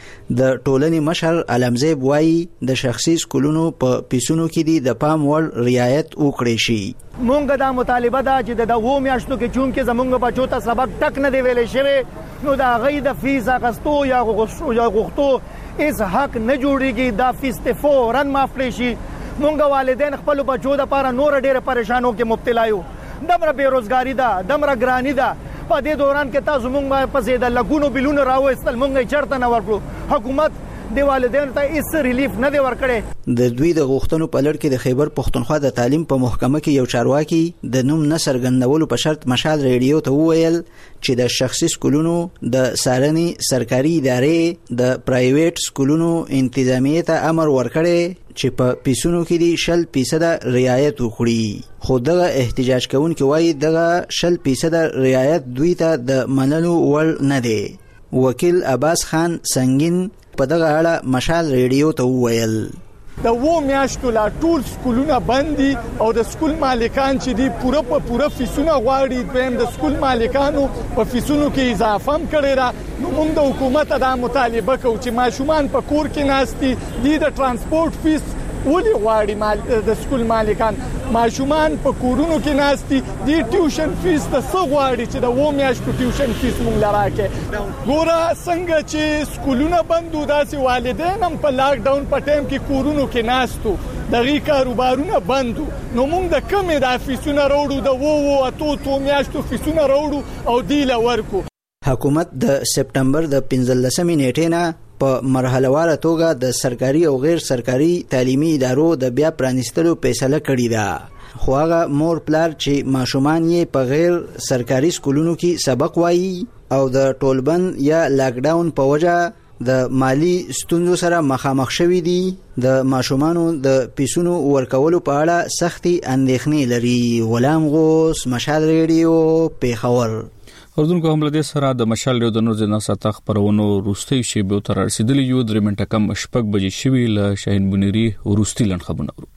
د ټولنې مشر علمزیب وایي د شخصي سکولونو په پیسونو کې د پام وړ رعایت وکړي شي. مونږ دا مطالبه ده چې د 2 میاشتو کې چون کې زمونږ بچو ته سبق ټک نه دی ویلې شوی، نو دا غي د فیس اغستو یا غوښتو اس حق نه جوړیږي. دا فیس ته فورن معاف کړي شي. مونږ والدین خپل بچو د لپاره نور ډېر پریشانو کې مبتلا یو. دمره بیروزګاری ده، دمره ګرانی ده. په دې دوران کې تاسو مونږ په زیاده لګونو بلونو راوېستل، مونږ چرته نه ورکړو. حکومت د والدینو ته هیڅ ریلیف نه دی ورکړی. د دوی د غوښتنو په لړ کې د خیبر پښتونخوا د تعلیم په محکمه کې یو چارواکي د نوم نه څرګندولو په شرط مشال ریډیو ته وویل چې د شخصي سکولونو د څارنې سرکاري ادارې د پرایویټ سکولونو انتظامیې ته امر ورکړی چې په پیسونو کې دی 10% رعایت وکړي. خو دغه احتجاج کوونکي وایي دغه 10% رعایت دوی ته د منلو وړ نه دی. وکیل عباس خان سنگین په دغه اړه مشال ریډیو ته وویل د 2 میاشتو لا ټول سکولونه بندي او د سکول مالکان چې دی پوره فیسونه غواړي. دویم د سکول مالکانو په فیسونو کې اضافه هم کړی را. نو موږ د حکومت دا مطالبه کوو چې ماشومان په کور کې ناستي د ترانسپورت فیس ولې غواړي د سکول مالکان. ماشومان په کورونو کې ناستي د ټیوشن فیس ته څه غواړي چې د 2 میاشتو ټیوشن فیس موږ لراکې. ګوره څنګه چې سکولونه بندو داسې والدین هم په لاک ډاون په ټایم کې کورونو کې ناستو، دغه کاروبارونه بندو. نو موږ د کمې د فیسونه راوړو، د 2 میاشتو فیسونه راوړو او دی لورکو. حکومت د سپتمبر د 15 نیټې نه په مرحلهواره توګه د سرکاري او غیر سرکاري تعلیمي ادارو د بیا پرانیستلو فیصله کړې ده. خو هغه مور پلار چې ماشومان یې په غیر سرکاري سکولونو کې سبق وایي او د ټولبند یا لاک ډاون په وجه د مالی ستونزو سره مخامخ شوي دي، د ماشومانو د پیسونو ورکولو په اړه سختي اندېښنې لري. غلام غوث، مشال ریډیو، پیښور. اردوونکو هم لدې سره د مشال ریډیو د نور ځنا ساته خبرونو وروستي شیبو تر رسیدلی یو 3 منټه کم شپږ بجې شوي له شاهین بنيري وروستي لن خبرونه.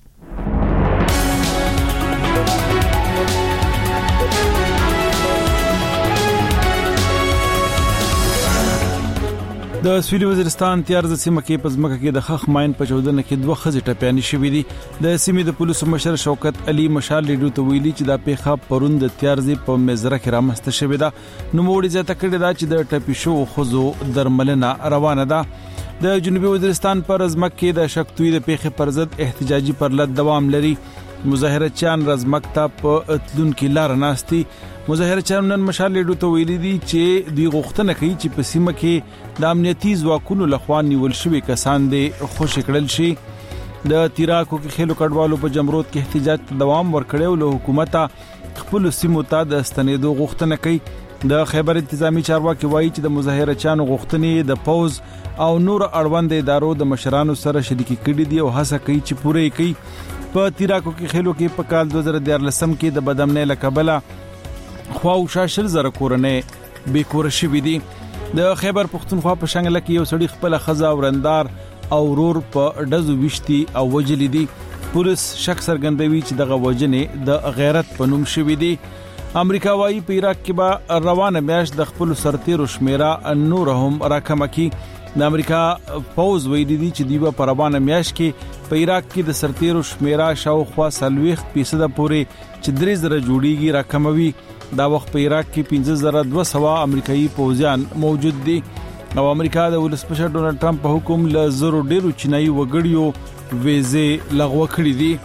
د سویلي وزیرستان تیارز سیمه کې پزماکه کې د خخ ماین په 14 کې 2 خزې ټپيانې شوې دي. د سیمې د پولیسو مشر شوکت علي مشال ریډیو ته ویلي چې د پیښه پروند تیارز په مزره کې رامسته شوې ده. نو موړي ځته کړی دا چې د ټپي شو خزو درملنه روانه ده. د جنوبي وزیرستان پر ازمکه کې د شکتوی د پیښه پر ضد احتجاجي پرلط دوام لري. مظاهره چان رزمکتا په اتلون کې لار ناشتي. مظاهره چان نن مشال ریډیو ته ویلي دي چې دوی غوښتنه کوي چې په سیمه کې د امنیتي ځواکونو لخوا نیول شوی کسان دې خوشی کړل شي. د تیراکو کې خېلو کډوالو په جمرود کې احتجاج دوام ورکړیو له حکومت خپل سیمو ته د استنیدو غوښتنه کوي. د خیبر انتظامی چارواکي وایي چې د مظاهره چانو غوښتنې د پوز او نور اړوند ادارو د مشرانو سره شریک کړي دي او هڅه کوي چې پوره کوي. په تیراکو کې خېلو کې په کال 2014 کې د بدامنۍ لکبله خواو شاشل زره کورنۍ بې کور شوي دي. د خیبر پښتونخوا په شنګله کې یو سړی خپل خزا ورندار او ورور په ډزو وشتي او وجلې دي. پولیس شک څرګندوي چې دغه وجنې د غیرت په نوم شوي دي. امریکا وايي په عراق کې به روانه میاشت د خپل سرتیرو شمیره نور هم راکمه کی. د امریکا فوز ویلي دي چې دیوه په روانه میاشت کې په عراق کې د سرتیرو شمیره شاوخوا 40% پورې چې 3000 جوړیږي راکموي. دا وخت په عراق کې 15200 امریکایي پوځیان موجود دي او امریکا د ولسمشر ډونالد ټرمپ په حکم له زرو ډیرو چینایي وګړیو ویزه لغوه کړې دي.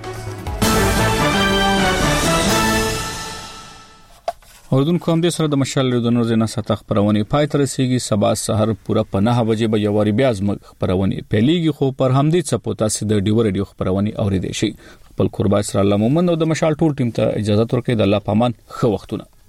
اوردونکو هم دې سره د مشال ریډیو زینا ساته خبرونه پای تر رسیدي. سبا سحر پورا په 9 بجې به یواري بیا زموږ خبرونه پیلېږي خو پر همدې څه پوتا سي د ډیو ریډیو خبرونه اوریدئ شي. خپل قربان سره الله مومن او د مشال ټول ټیم ته اجازه ورکړئ. د الله پامان خو وختونه